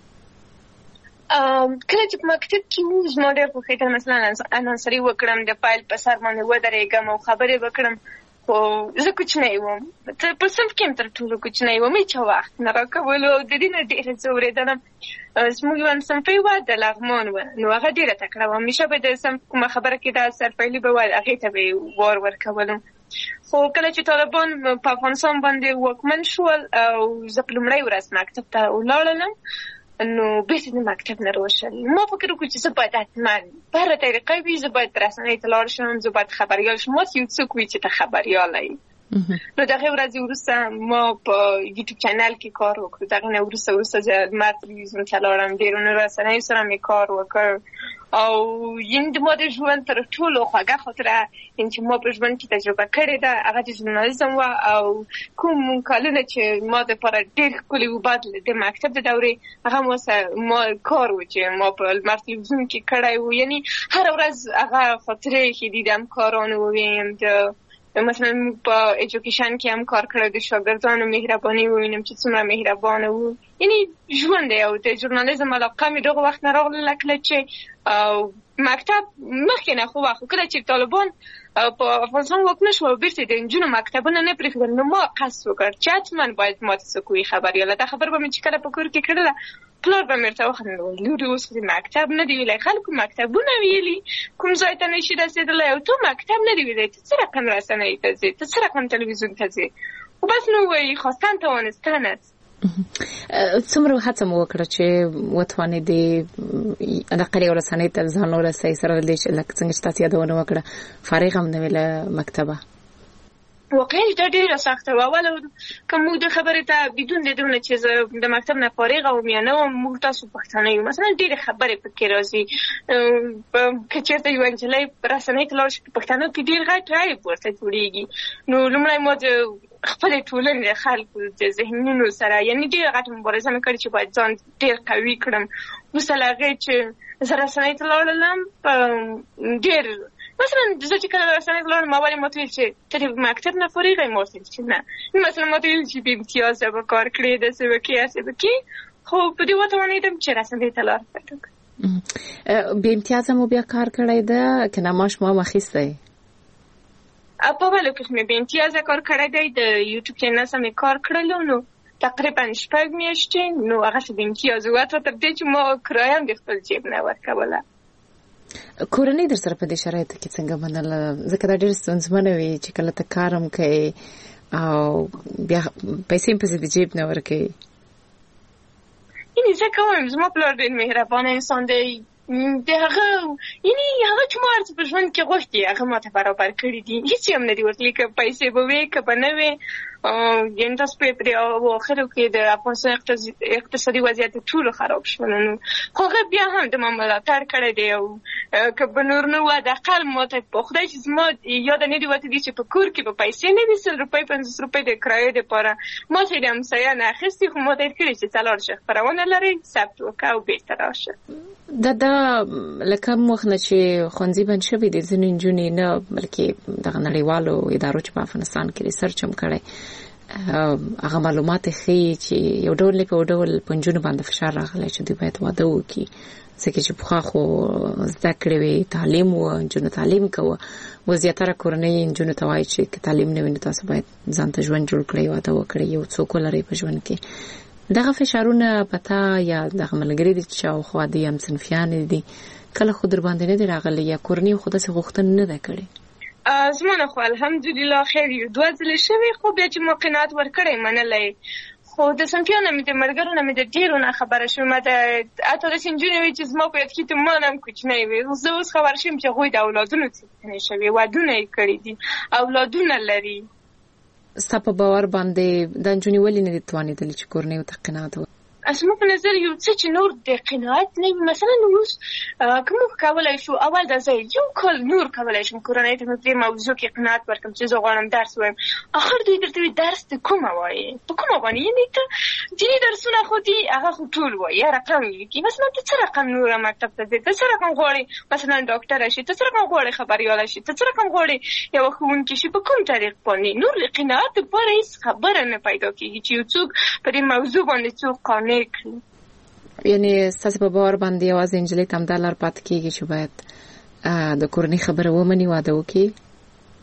کله چې په مکتب کې وو زما ډېر خوښېدل مثلا انانسري وکړم، د فایل په سر باندې ودرېږم او خبرې وکړم. خو زه کوچنی وم ته په صنف کې تر ټولو کوچنی وم چې وخت نه راکولو د دې نه ډېر څه اورېدلم زموږ یو صنفي وه د لغمان وه نو هغه ډېره تکړه وه همیشه به د صنف کومه خبره کې دا سرپیلي به وه هغې ته به یې وار ورکولم خو کله چې طالبان په افغانستان باندې واکمن شول او زه په لومړۍ ورځ مکتب ته ولاړلم نو بیرته د مکتب نه راوشل ما فکر وکړ چې زه باید حتما په هره طریقه وي زه باید رسنۍ ته لاړ شم زه باید خبریال شم ماسې یو څوک وي چې ته خبریاله یې نو د هغې ورځې وروسته ما په یوټیوب چینل کې کار وکړو د هغې نه وروسته زه لمر تلویزیون ته لاړم ډېرو رسنیو سره مې کار وکړ او یعنې د ما د ژوند تر ټولو خوږه خاطره چې ما په ژوند کې تجربه کړې ده هغه د ژورنالیزم وه او کوم کلونه چې ما دپاره ډېر ښکلي وو بعد د مکتب د دورې هغه ما کار و چې ما په لمر تلویزیون کې کړی و یعنې هره ورځ هغه خاطرې ښې دي د همکارانو وویم مثلا په ایجوکیشن کې هم کار کړی د شاګردانو مهرباني ووینم چې څومره مهربانه وو یعنې ژوند دی او د ژورنالیزم علاقه مې دغه وخت نه راغله کله چې مکتب مخکې نه خو کله چې طالبان په افغانستان واکمن شو بیرته د نجونو مکتبونه نه پرېښودل نو ما قصد وکړ چې حتما باید ما ته څوک وي خبریاله دا خبره به مې چې کله په کور کې کړله پلار به مې ورته وخندل لورې اوس خو مکتب نه دی ویلی خلکو مکتبونه ویلي کوم ځای ته نشي رسېدلی او تو مکتب نه دی ویلی ته څه رقم رسنۍ ته ځې ته څه رقم تلویزیون ته ځې خو بس نو وایي خواستن توانستن است څومره هڅه مو وکړه چې وتوانېدې دقیقې ورسنۍ ته ځان ورسوئ سره له دې چې لکه څنګه چې تاسو یادونه وکړه فارغ هم نه وې له مکتبه واقعا دا ډېره سخته وه اوله که موږ د خبرې ته بدون د دونه چې زه د مکتب نه فارغه وم یا نه وم موږ تاسو پښتانه یو مثلا ډېرې خبرې پکې راځي که چېرته یوه نجلۍ رسنۍ ته لاړ شي په پښتنو کې ډېر غټ عیب ورته جوړېږي نو لومړی ما د خپلې ټولنې د خلکو د ذهنونو سره یعنې ډېره غټه مبارزه مې کړې چې باید ځان ډېر قوي کړم وروسته له هغې چې زه رسنۍ ته لاړلم ډېر مثلا زه چې کله رسنۍ ته لاړم اول یې ما ته ویل چې ته د مکتب نه فارغه یې ما ورته ویل چې نه مثلا ما ته ویل چې بې امتیازه به کار کړې داسې به کې هسې به کې خو په دې وتوانېدم چې رسنۍ ته لار پیدا کړم بې امتیازه مو بیا کار کړی ده که نه معاش مو هم اخیستی په اولو کې مې بې امتیازه کار کړی دی د یوټیوب چینل سره مې کار کړلو نو تقریبا 6 میاشتې نو هغه بې امتیازه وه تر دې چې ما کرایه هم د خپل جیب نه ورکوله کورنۍ در سره په دې شرایطو کې څنګه منله ځکه دا ډېر ستونزمنه وي چې کله ته کار هم کوې او بیا پیسې هم پسې د جیب نه ورکوې یعنې زه کوم زما پلار ډېر مهربانه انسان دی د هغه یعنې هغه چې ما هر څه په ژوند کې غوښتي هغه ما ته برابر کړي دي هېڅ یې هم نه دي ورتلي که پیسې به وې که به نه وې یعنې تاسو په اواخرو کې د افغانستان اقتصادي وضعیت ټولو خراب شول نو خو هغه بیا هم د ما ملاتړ کړی دی او که به نور نه وه د اقل ما ته په خدای چې زما یاده نه دي ورته دي چې په کور کې به پیسې نه وي 100 روپۍ 50 روپۍ د کرایې دپاره ما ته یې د همسایه نه اخیستي خو ما ته یې کړي چې ته لاړ شه خپرونه لرئ ثبت وکړه او بېرته راشه دا لکه وخت نه چې ښوونځي بند شوي دي ځینې نجونې نه بلکې دغه نړیوالو ادارو چې په افغانستان کې ریسرچ هم کړی هغه معلومات ښیي چې یو ډول په یو ډول په نجونو باندې فشار راغلی چې دوی باید واده وکړي ځکه چې پخوا خو زده کړې وې تعلیم و نجونو تعلیم کوه و زیاتره کورنۍ نجونو ته وایي چې که تعلیم نه وي نو تاسو باید ځان ته ژوند جوړ کړئ واده وکړئ یو څوک ولرئ په ژوند کې دغه فشارونه پتا یا دغه ملګري دي چې شاوخوا دي هم صنفیان دي کله خو در باندې نه دي راغلي یا کورنۍ خو داسې غوښتنه نه ده کړې زما نه خو الحمدلله خیر یو دوه ځلې شوي خو بیا چې ما قناعت ورکړی منلی خو د صنفیانو مې د ملګرو نه مې د ډېرو نه خبره شوم حتی داسې نجونې وي چې زما په یاد کې تمان هم کوچنی وي زه اوس خبر شوم چې هغوی د اولادونو څښتنې شوي ودونه یې کړي دي اولادونه لري ستا په باور باندې دا نجونې ولې نه دي توانېدلې چې کورنۍ ورته قناعت وکړي زما په نظر یو څه چې نور د قناعت نه وي مثلا اوس که موږ کولی شو اول دا زه یو کال نور کولی شم کورنۍ ته مې په دې موضوع کې قناعت ورکړم چې زه غواړم درس ووایم اخر دوی درته وي درس د کومه وایې په کومه باندې یعنې ته دیني درسونه خو دي هغه خو ټول وایي یا رقم لیکي مثلا ته څه رقم نوره مکتب ته ځې ته څه رقم غواړې مثلا ډاکټره شي ته څه رقم غواړې خبریاله شي ته څه رقم غواړې یوه ښوونکې شي په کوم طریق باندې نور د قناعت دپاره هېڅ خبره نه پیدا کېږي چې یو څوک په دې موضوع باندې څوک قانع کړي یعنی ستاسو په باور باندې یوازې نجلۍ ته همدا لار پاتې کېږي چې باید د کورنۍ خبره ومني واده وکړي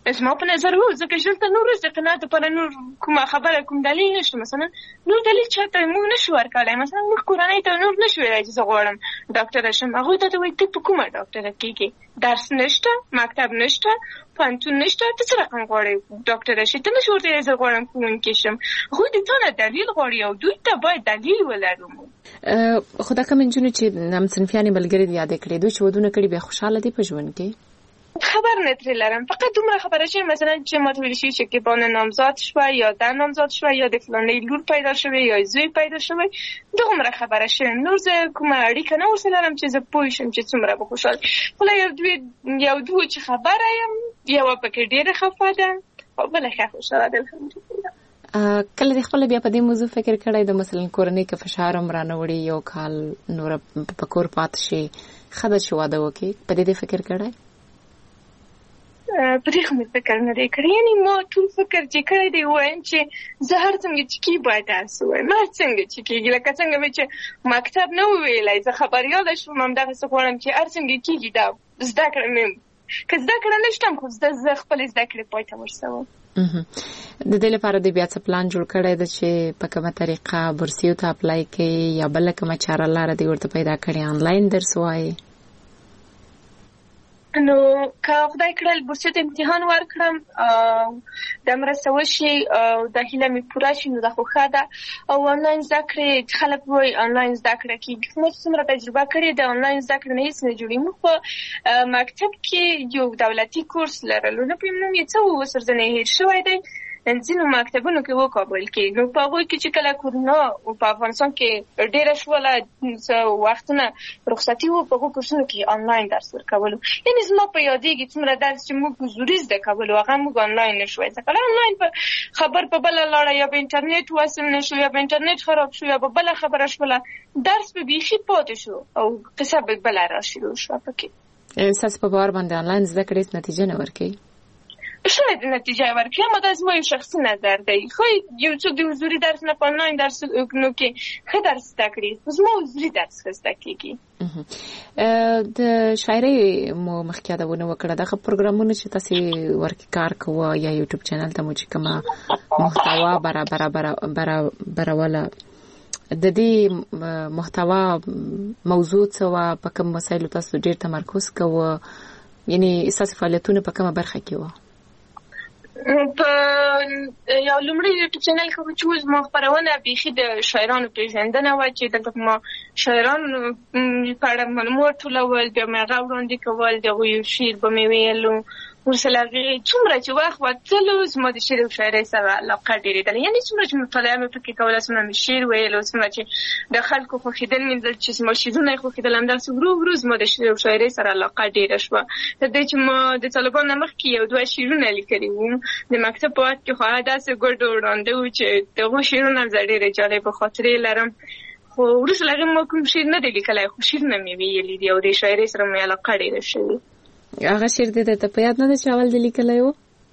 زما په نظر و ځکه چې دلته نور د قناعت لپاره نور کومه خبره کوم دلیل نشته. مثلا نور دلیل چاته موږ نشو ورکولی. مثلا موږ کورنۍ ته نور نشو ویلی چې زه غواړم ډاکټره شم. هغوی ته وایي ته په کومه ډاکټره کېږې؟ درس نشته، مکتب نشته، پوهنتون نشته، ته څه رقم غواړې ډاکټره شې؟ ته نشو ورته ویلی زه غواړم ښوونکې شم. هغوی د تا نه دلیل غواړي او دوی ته باید دلیل ولرو. خو دا کوم نجونې چې همصنفیانې ملګري دې یادې کړې دوی چې ودونه کړي بیا خوشحاله دي په ژوند کې؟ خبر نه ترې لرم. فقط دومره خبره شوې مثلا چې ما ته ویل شوي چې کیبانه نامزاد شوه یا در نامزاد شوه یا د فلانۍ لور پیدا شوې یا زوی پیدا شوی، دومره خبره شوې. نور زه کومه اړیکه نه ورسره لرم چې زه پوه شم چې څومره به خوشحاله. خو یو دوه چې خبره یم، یوه پکې ډېره خفه ده او بله ښه خوشحاله ده الحمدلله. کله دې خپله بیا په دې موضوع فکر کړی د مثلا کورنۍ که فشار هم رانه وړي یو کال نوره په کور پاتې شي ښه ده چې واده وکړي، په دې فکر کړی؟ په دې خو مې فکر نه دی کړی. یعنې ما ټول فکر چې کړی دی وایم چې زه هر څنګه چې کېږي باید درس ووایم، هر څنګه چې کېږي. لکه څنګه مې چې مکتب نه وویلی زه خبریاله شوم، همدغسې غواړم چې هر څنګه کېږي دا زده کړه مې که زده کړه نه شته خو زه خپلې زده کړې پای ته ورسوم. د دې لپاره دې بیا څه پلان جوړ کړی ده چې په کومه طریقه بورسیو ته اپلای کوي یا بله کومه چاره لاره دې ورته پیدا کړې آنلاین درس وایي؟ نو که خدای کړل بورسیو ته امتحان ورکړم دا مرسته وشي او دا هیله مې پوره شي نو دا خو ښه ده. او آنلاین زده کړې خلک وایي آنلاین زده کړه کېږي. ما چې څومره تجربه کړې د آنلاین زده کړې نه هېڅ نه جوړېږي. موږ په مکتب کې یو دولتي کورس لرلو، نه پوهېږم نوم یې څه و، اوس ورځنی هېر شوی دی. ځینو مکتبونو کې وکابل کې نو په هغوی کې چې کله کورونا په افغانستان کې ډېره شوله وختونه رخصتي وو، په هغو کورسونو کې آنلاین درس ورکولو. یعنې زما په یادېږي څومره درس چې موږ حضوري زده کولو هغه موږ آنلاین نه شوی زده کولی. آنلاین په خبر په بله لاړه یا په انټرنیټ وصل نه شو یا په انټرنیټ خراب شو یا په بله خبره شوله، درس به بیخي پاتې شو او قصه به بله راشروع شوه پکې. ستاسو په باور باندې آنلاین زده کړې نتیجه نه ورکوي؟ شاید نتیجه ورکړي، اما دا زما یو شخصي نظر دی. خو یو څوک د حضوري درس نه په آنلاین درسونو کې ښه درس زده کړي، زما حضوري درس ښه زده کېږي. د شاعرۍ مو مخکې یادونه وکړه، دغه پروګرامونه چې تاسې ورکې کار کوه یا یوټیوب چینل ته مو چې کومه محتوا برابروله، د دې محتوا موضوع څه وه؟ په کوم مسایلو تاسو ډېر تمرکز کوه؟ یعنې ستاسې فعالیتونه په کومه برخه کې وه؟ په یو لومړي یوټیوب چینل کې چې زما خپرونه بیخي د شاعرانو پېژندنه وه چې دلته ما شاعرانو په اړه معلومات ټولول، بیا مې هغه وړاندې کول، د هغوی شعر به مې ویلو. ورسره هغې څومره چې وخت وتلو زما د شعر او شاعرۍ سره علاقه ډېرېدله. یعنې څومره چې مطالعه مې پکې کوله، څومره مې شعر ویلو، څومره چې د خلکو خوښېدل مې لیدل چې زما شعرونه یې خوښېدل، همداسې ورو ورو زما د شعر او شاعرۍ سره علاقه ډېره شوه. تر دې چې ما د طالبانو نه مخکې یو دوه شعرونه لیکلي وو د مکتب په وخت کې، خو هغه داسې ګډ وړاندې وو چې د هغو شعرونه هم زه ډېرې جالبه خاطرې لرم. خو وروسته له هغې ما کوم شعر نه دی لیکلی، خو شعرونه مې ویلي دي او د شاعرۍ سره مې علاقه ډېره شوې. هغه شعر دې درته په یاد نه ده چې اول دې لیکلی و؟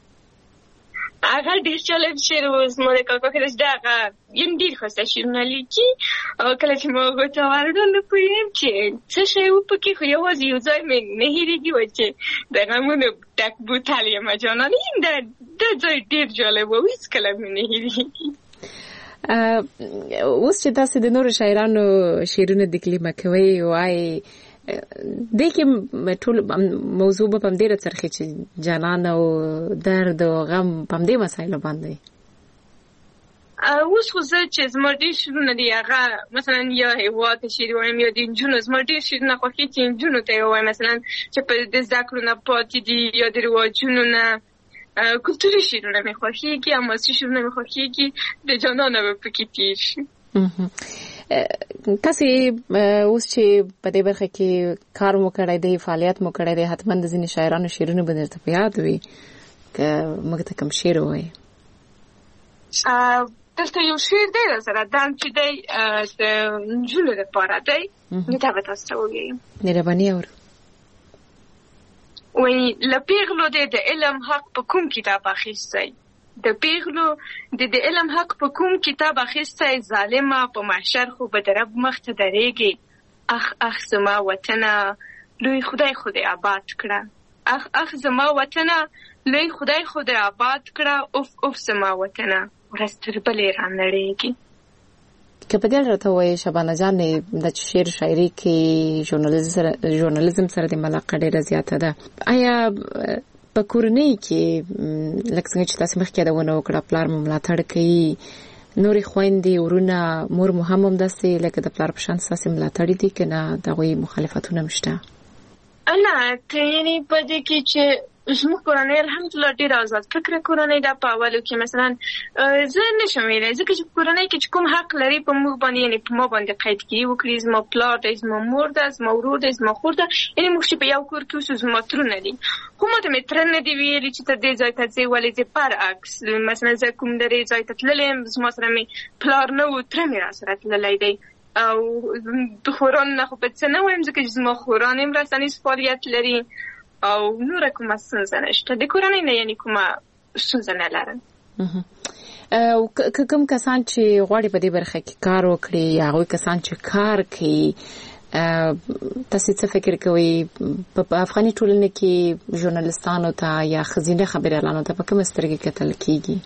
هغه ډېر جالب شعر و. زما د کاکا کړس ده هغه یعنې ډېر ښایسته شعرونه لیکي. او کله چې ما هغو ته ورغلم نه پوهېږم چې څه شی و پکې، خو یوازې یو ځای مې نه هېرېږي و چې د غمونو ډک بوتل یمه جانان. دا ځای ډېر جالب و، هېڅکله مې نه هېرېږي. اوس چې تاسې د نورو شاعرانو شعرونه تکلیمه کوئ وایي، دې کې ټول موضوع به په همدې راڅرخي چې جانان او درد او غم په همدې مسایلو باندې. اوس خو زه چې زما ډېر شعرونه دي هغه مثلا یا هېواد ته شعر وایم یا د نجونو، زما ډېر شعرونه خوښېږي چې نجونو ته یې ووایم، مثلا چې په د زده کړو نه پاتې دي یا د رواجونو نه. کلتوري شعرونه مې خوښېږي، حماسي شعرونه مې خوښېږي، د جانانه به پکې تېر شي. تاسې اوس چې په دې برخه کې کار مو کړی دی، فعالیت مو کړی دی، حتما د ځینې شاعرانو شعرونه به درته په یاد وي، که موږ ته کوم شعر ووایي؟ دلته یو شعر دی راسره دم چې دی د نجونو دپاره دی، دا به تاسو ته ووایم. مهرباني اورو. وایي له پیغلو دی د علم حق په کوم کتاب اخیستی، د پیغلو د علم حق په کوم کتاب اخیستی، ظالمه په محشر خو به د رب مخ ته درېږي. اخ اخ زما وطنه لوی خدای خو دې آباد کړه، اخ زما وطنه لوی خدای خود را آباد کړه اوف اوف زما وطنه ورځ تر بلې رانړېږي. که په دې راته وایي شبانه جان د شعر شاعري کې ژورنالیزم سره د علاقه ډېره زیاته ده. آیا په کورنۍ کې لکه څنګه چې تاسو مخکې یادونه وکړه پلار مو ملاتړ کوي، نورې خویندې ورونه مور مو هم همداسې لکه د پلار په شان ستاسې ملاتړي دي که نه د هغوی مخالفتونه هم شته؟ نه یعنې په دې کې چې زموږ کورنۍ الحمدلله ډېره ازاد فکره کورنۍ ده. په اولو کې مثلا زه نشم ویلی ځکه چې په کورنۍ کې چې کوم حق لري په موږ باندې یعنې په ما باندې قیدګي وکړي. زما پلار دی، زما مور ده، زما ورور دی، زما خور ده، یعنې موږ چې په یو کور کې اوسو زما ترونه دي. خو ما ته مې تره نه دي ویلي چې ته دې ځای ته ځې، ولې ځې؟ برعکس مثلا زه کوم درې ځای ته تللی یم، زما سره مې پلار نه و، تره مې راسره تللی دی. او د خورانو نه خو په څه نه وایم ځکه چې زما خوران هم رسنیز فعالیت لري او نوره کومه ستونزه نشته. د کورنۍ نه یعنې کومه ستونزه نه لرم. او کوم کسان چې غواړي په دې برخه کې کار وکړي یا هغوی کسان چې کار کوي، تاسو څه فکر کوئ په افغاني ټولنه کې ژورنالستانو ته یا ښځینه خبریالانو ته په کومه سترګې کتل کیږي؟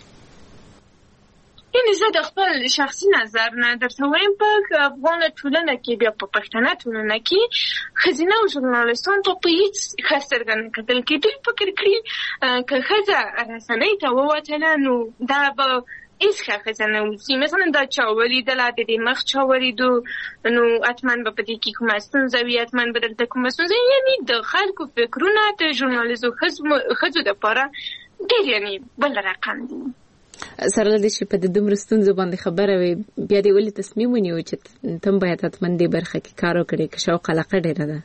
یعنې زه د خپل شخصي نظر نه درته وایم په افغانه ټولنه کې بیا په پښتنه ټولنه کې ښځینه او ژورنالستانو ته په هېڅ ښه سترګه نه کتل کېږي. دوی فکر کړي که ښځه رسنۍ ته ووتله نو دا به هېڅ ښه ښځه نه اوسي. مثلا دا چا ولیدله، د دې مخ چا ولیدو، نو حتما به په دې کې کومه ستونزه وي، حتما به دلته کومه ستونزه وي. یعنې د خلکو فکرونه د ژورنالیزو ښځو دپاره ډېر یعنې بل رقم دي. سره له دې چې په د دومره ستونزو باندې خبره وي، بیا دې ولې تصمیم ونیو چې ته هم باید حتما دې برخه کې کار وکړې که شوق علاقه ډېره ده؟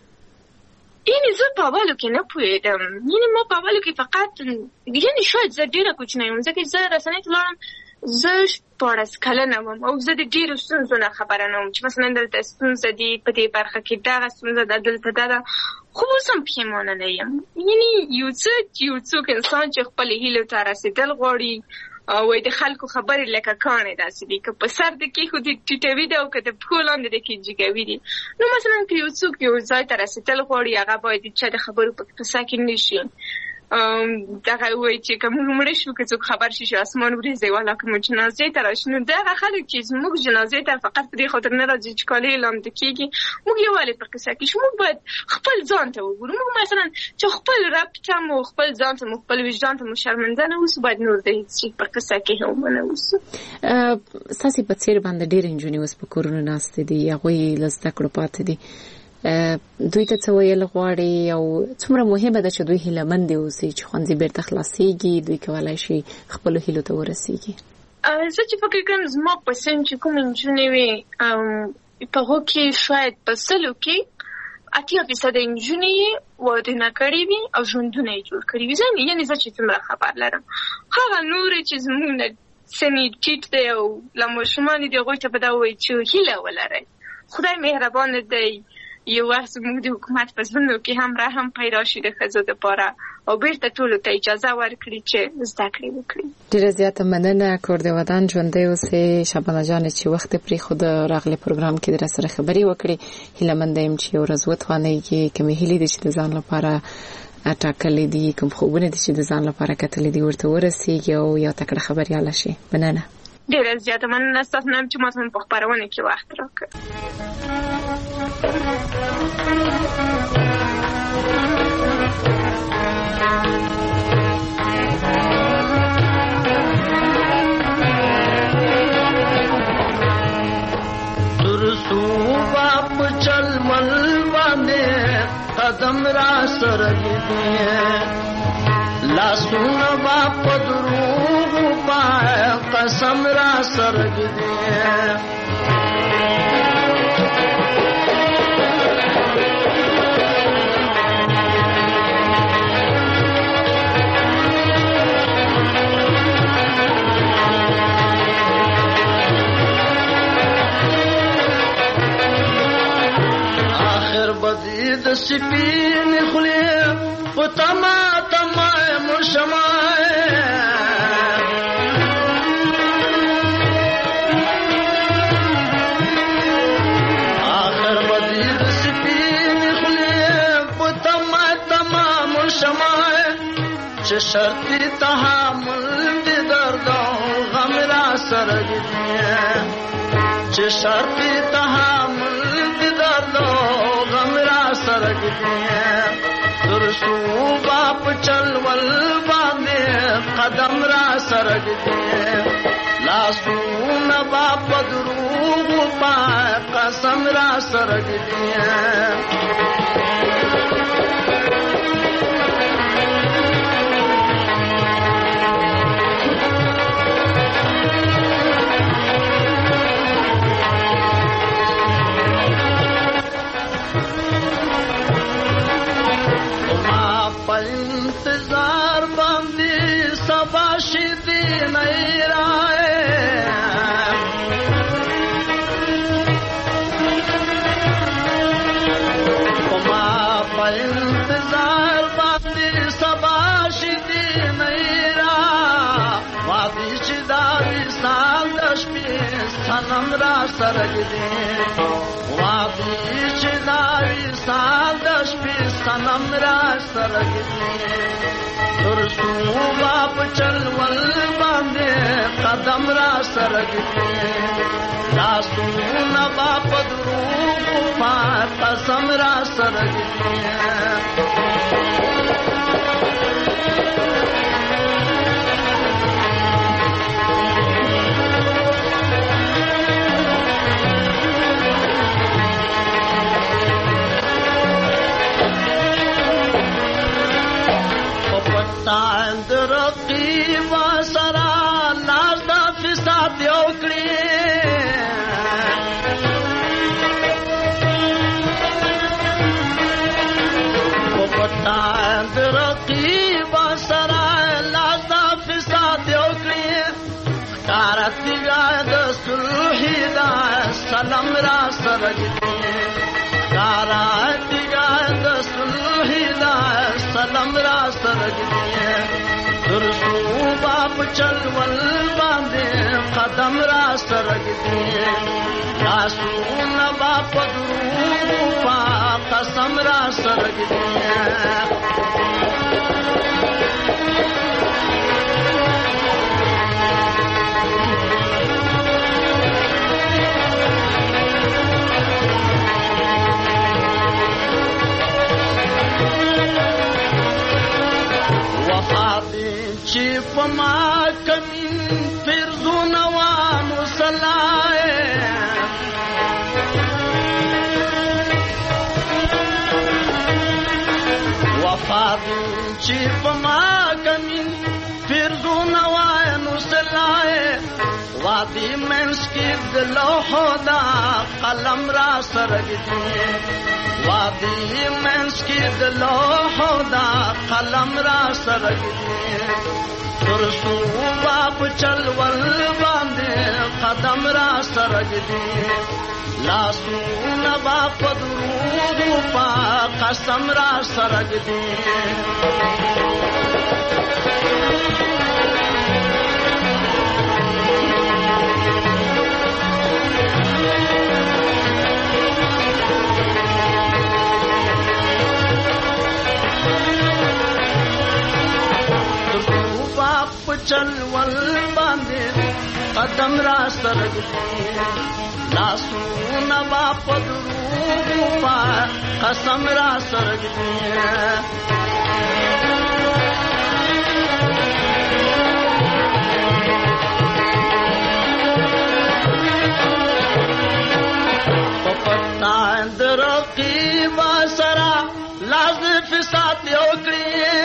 یعنې زه په اولو کې نه پوهېدم. یعنې ما په اولو کې فقط یعنې شاید زه ډېره کوچنۍ وم ځکه زه رسنۍ ته لاړم، زه 14 کلنه وم او زه د ډېرو ستونزو نه خبره نه وم چې مثلا دلته ستونزه دي، په دې برخه کې دغه ستونزه ده، دلته ده. خو اوس هم پښیمانه نه یم. یعنې یو څوک انسان چې خپلې هیلو ته رسېدل غواړي او د خلکو خبرې لکه کاڼې داسې دي، که په سر د کېښودي ټیټوي دي او که د پښو لاندې د کېجیګوي دي. نو مثلا که یو څوک یو ځای ته رسېدل غواړي، هغه باید د چا د خبرو په قصه کې نه شي. دغه وایي چې که موږ مړه شو، که څوک خبر شي چې اسمان وریځي والا که موږ جنازې ته راشي، نو دغه خلک چې زموږ جنازې ته فقط په دې خاطر نه راځي چې کالي یې لامده کېږي، موږ یووالی په قصه کې شو. موږ باید خپل ځان ته وګورو. موږ مثلا چې خپل رب ته مو، خپل ځان ته مو، خپل وجدان ته مو شرمنده نه اوسو، باید نور د هېڅ شي په قصه کې هم ونه اوسو. ستاسې په څېر باندې ډېرې نجونې اوس په کورونو ناستې دي، هغوی له زده کړو پاتې دي. دوی ته څه ویل غواړي او څومره مهمه ده چې دوی هیلهمندې اوسي چې ښوونځي بیرته خلاصېږي، دوی کولی شي خپلو هیلو ته ورسېږي؟ زه چې فکر کوم زما په سن چې کوم نجونې وي په هغو کې شاید په 100 کې 80% نجونې یې وادونه کړي وي او ژوندونه یې جوړ کړي وي. یعنې زه چې څومره خبر لرم، هغه نورې چې زموږ نه سن یې ټیټ دی او له ماشومان دي، هغوی ته به دا ووایي چې هیله ولرئ، خدای مهربانه دی. یو وخت زموږ د حکومت په زړونو کې هم رحم پیدا شي د ښځو دپاره او بیرته ټولو ته اجازه ورکړي چې زده کړې وکړي. ډېره زیاته مننه. کور د ودان ژوندی اوسې. شبانه جانې چې وخت پرېښود راغلی پروګرام کې در سره خبرې وکړې. هیلهمنده یم چې یو ورځ وتوانېږي، کومې هیلې دي چې د ځان لپاره ټاکلې دي، کوم خوبونه دي چې د ځان لپاره کتلې دي ورته ورسېږي او یو تکړه خبریاله شي. مننه. ډېره زیاته مننه ستاسو نه چې ماته په خپرونه کې وخت راکړ. ترسو باپ چل مل باندې قدم را سره دي، لاسونه باپ دروغ پای قسم را سره دي. د سپین خلی په تما تما مشمای آخر بدی د سپین خلی په تما تما چې شرطي تحمل دې درد او غم را سره دي چې شرطي تحمل دې درد او غم را سره دي تر صوبا په چلول باندې قدم را سره دي لاسونه با په دروغ په قسم را سره دي इंतजार बांधी सबाशी दिन राए इंतजार बांधी सबाशी दिन रा वादी शिदारी सांदश पे सनम रा सरग दे वादी शिदारी सांदश पे सनम रा सरग दे तुरसू बाप चलवल बांधे कदम रा सरग दे लासू न बाप द्रूप पात कसम रा सरग दे تاند رقیب سرا لاس دا فساد یوکړي تاند رقیب سرا لاس دا فساد یوکړي کارتګا د صلح دا سلام را سرګي کارتګا د صلح دا سلام را سرګي ترسو باپ چلول باندې قدم را سرګي تاسو نه باپ درو پا قسم را سرګي چې پما کمین فرزون وا مصلای وفات چې پما کمین فرزون وا مصلای وادي منس کې دلوح دا قلم را سرګي وادي منس کې دلوح دا قلم را سرګي ترسو باپ چلول باندې قدم را سرګي لاسو نه باپ درو پا قسم را سرګي चलवल बांधे कदम रा सरगती लासू न बाप रूपा कसम रा सरगती पपतांद रकीब सरा लाज फिसात योकड़ी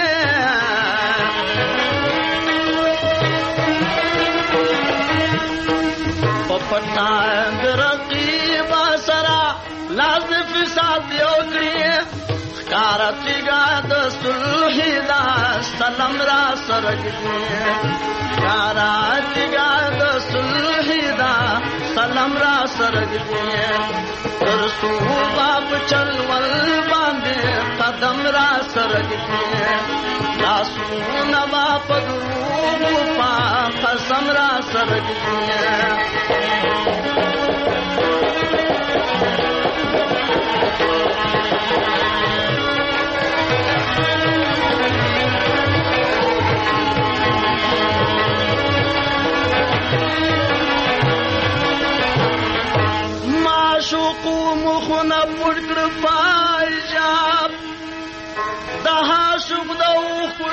पपतांद रकीब सरा लाज फिसात योकड़ी कारतिगा द सुलहिदा सलम रा सरगती कारतिगा द सुलहिदा सलम रा सरगती तरसू बाप चलवल बांधे कदम रा सरगती लासू न बाप दूपा कसम रा सरगती خو مخونه پټ کړه پایجاب د عاشق د اوښکو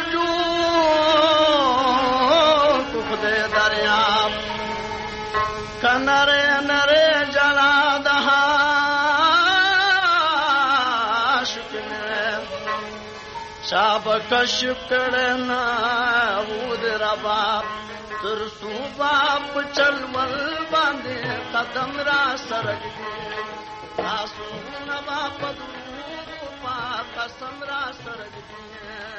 جوړ خدای دریاب که نرې نرې جلا د عاشق مې چا به کشف کړی نه و د رباب تر صوبه په چلول باندې قدم را سره ږدي لاسونه به په دروغو په قسم را سره ږدي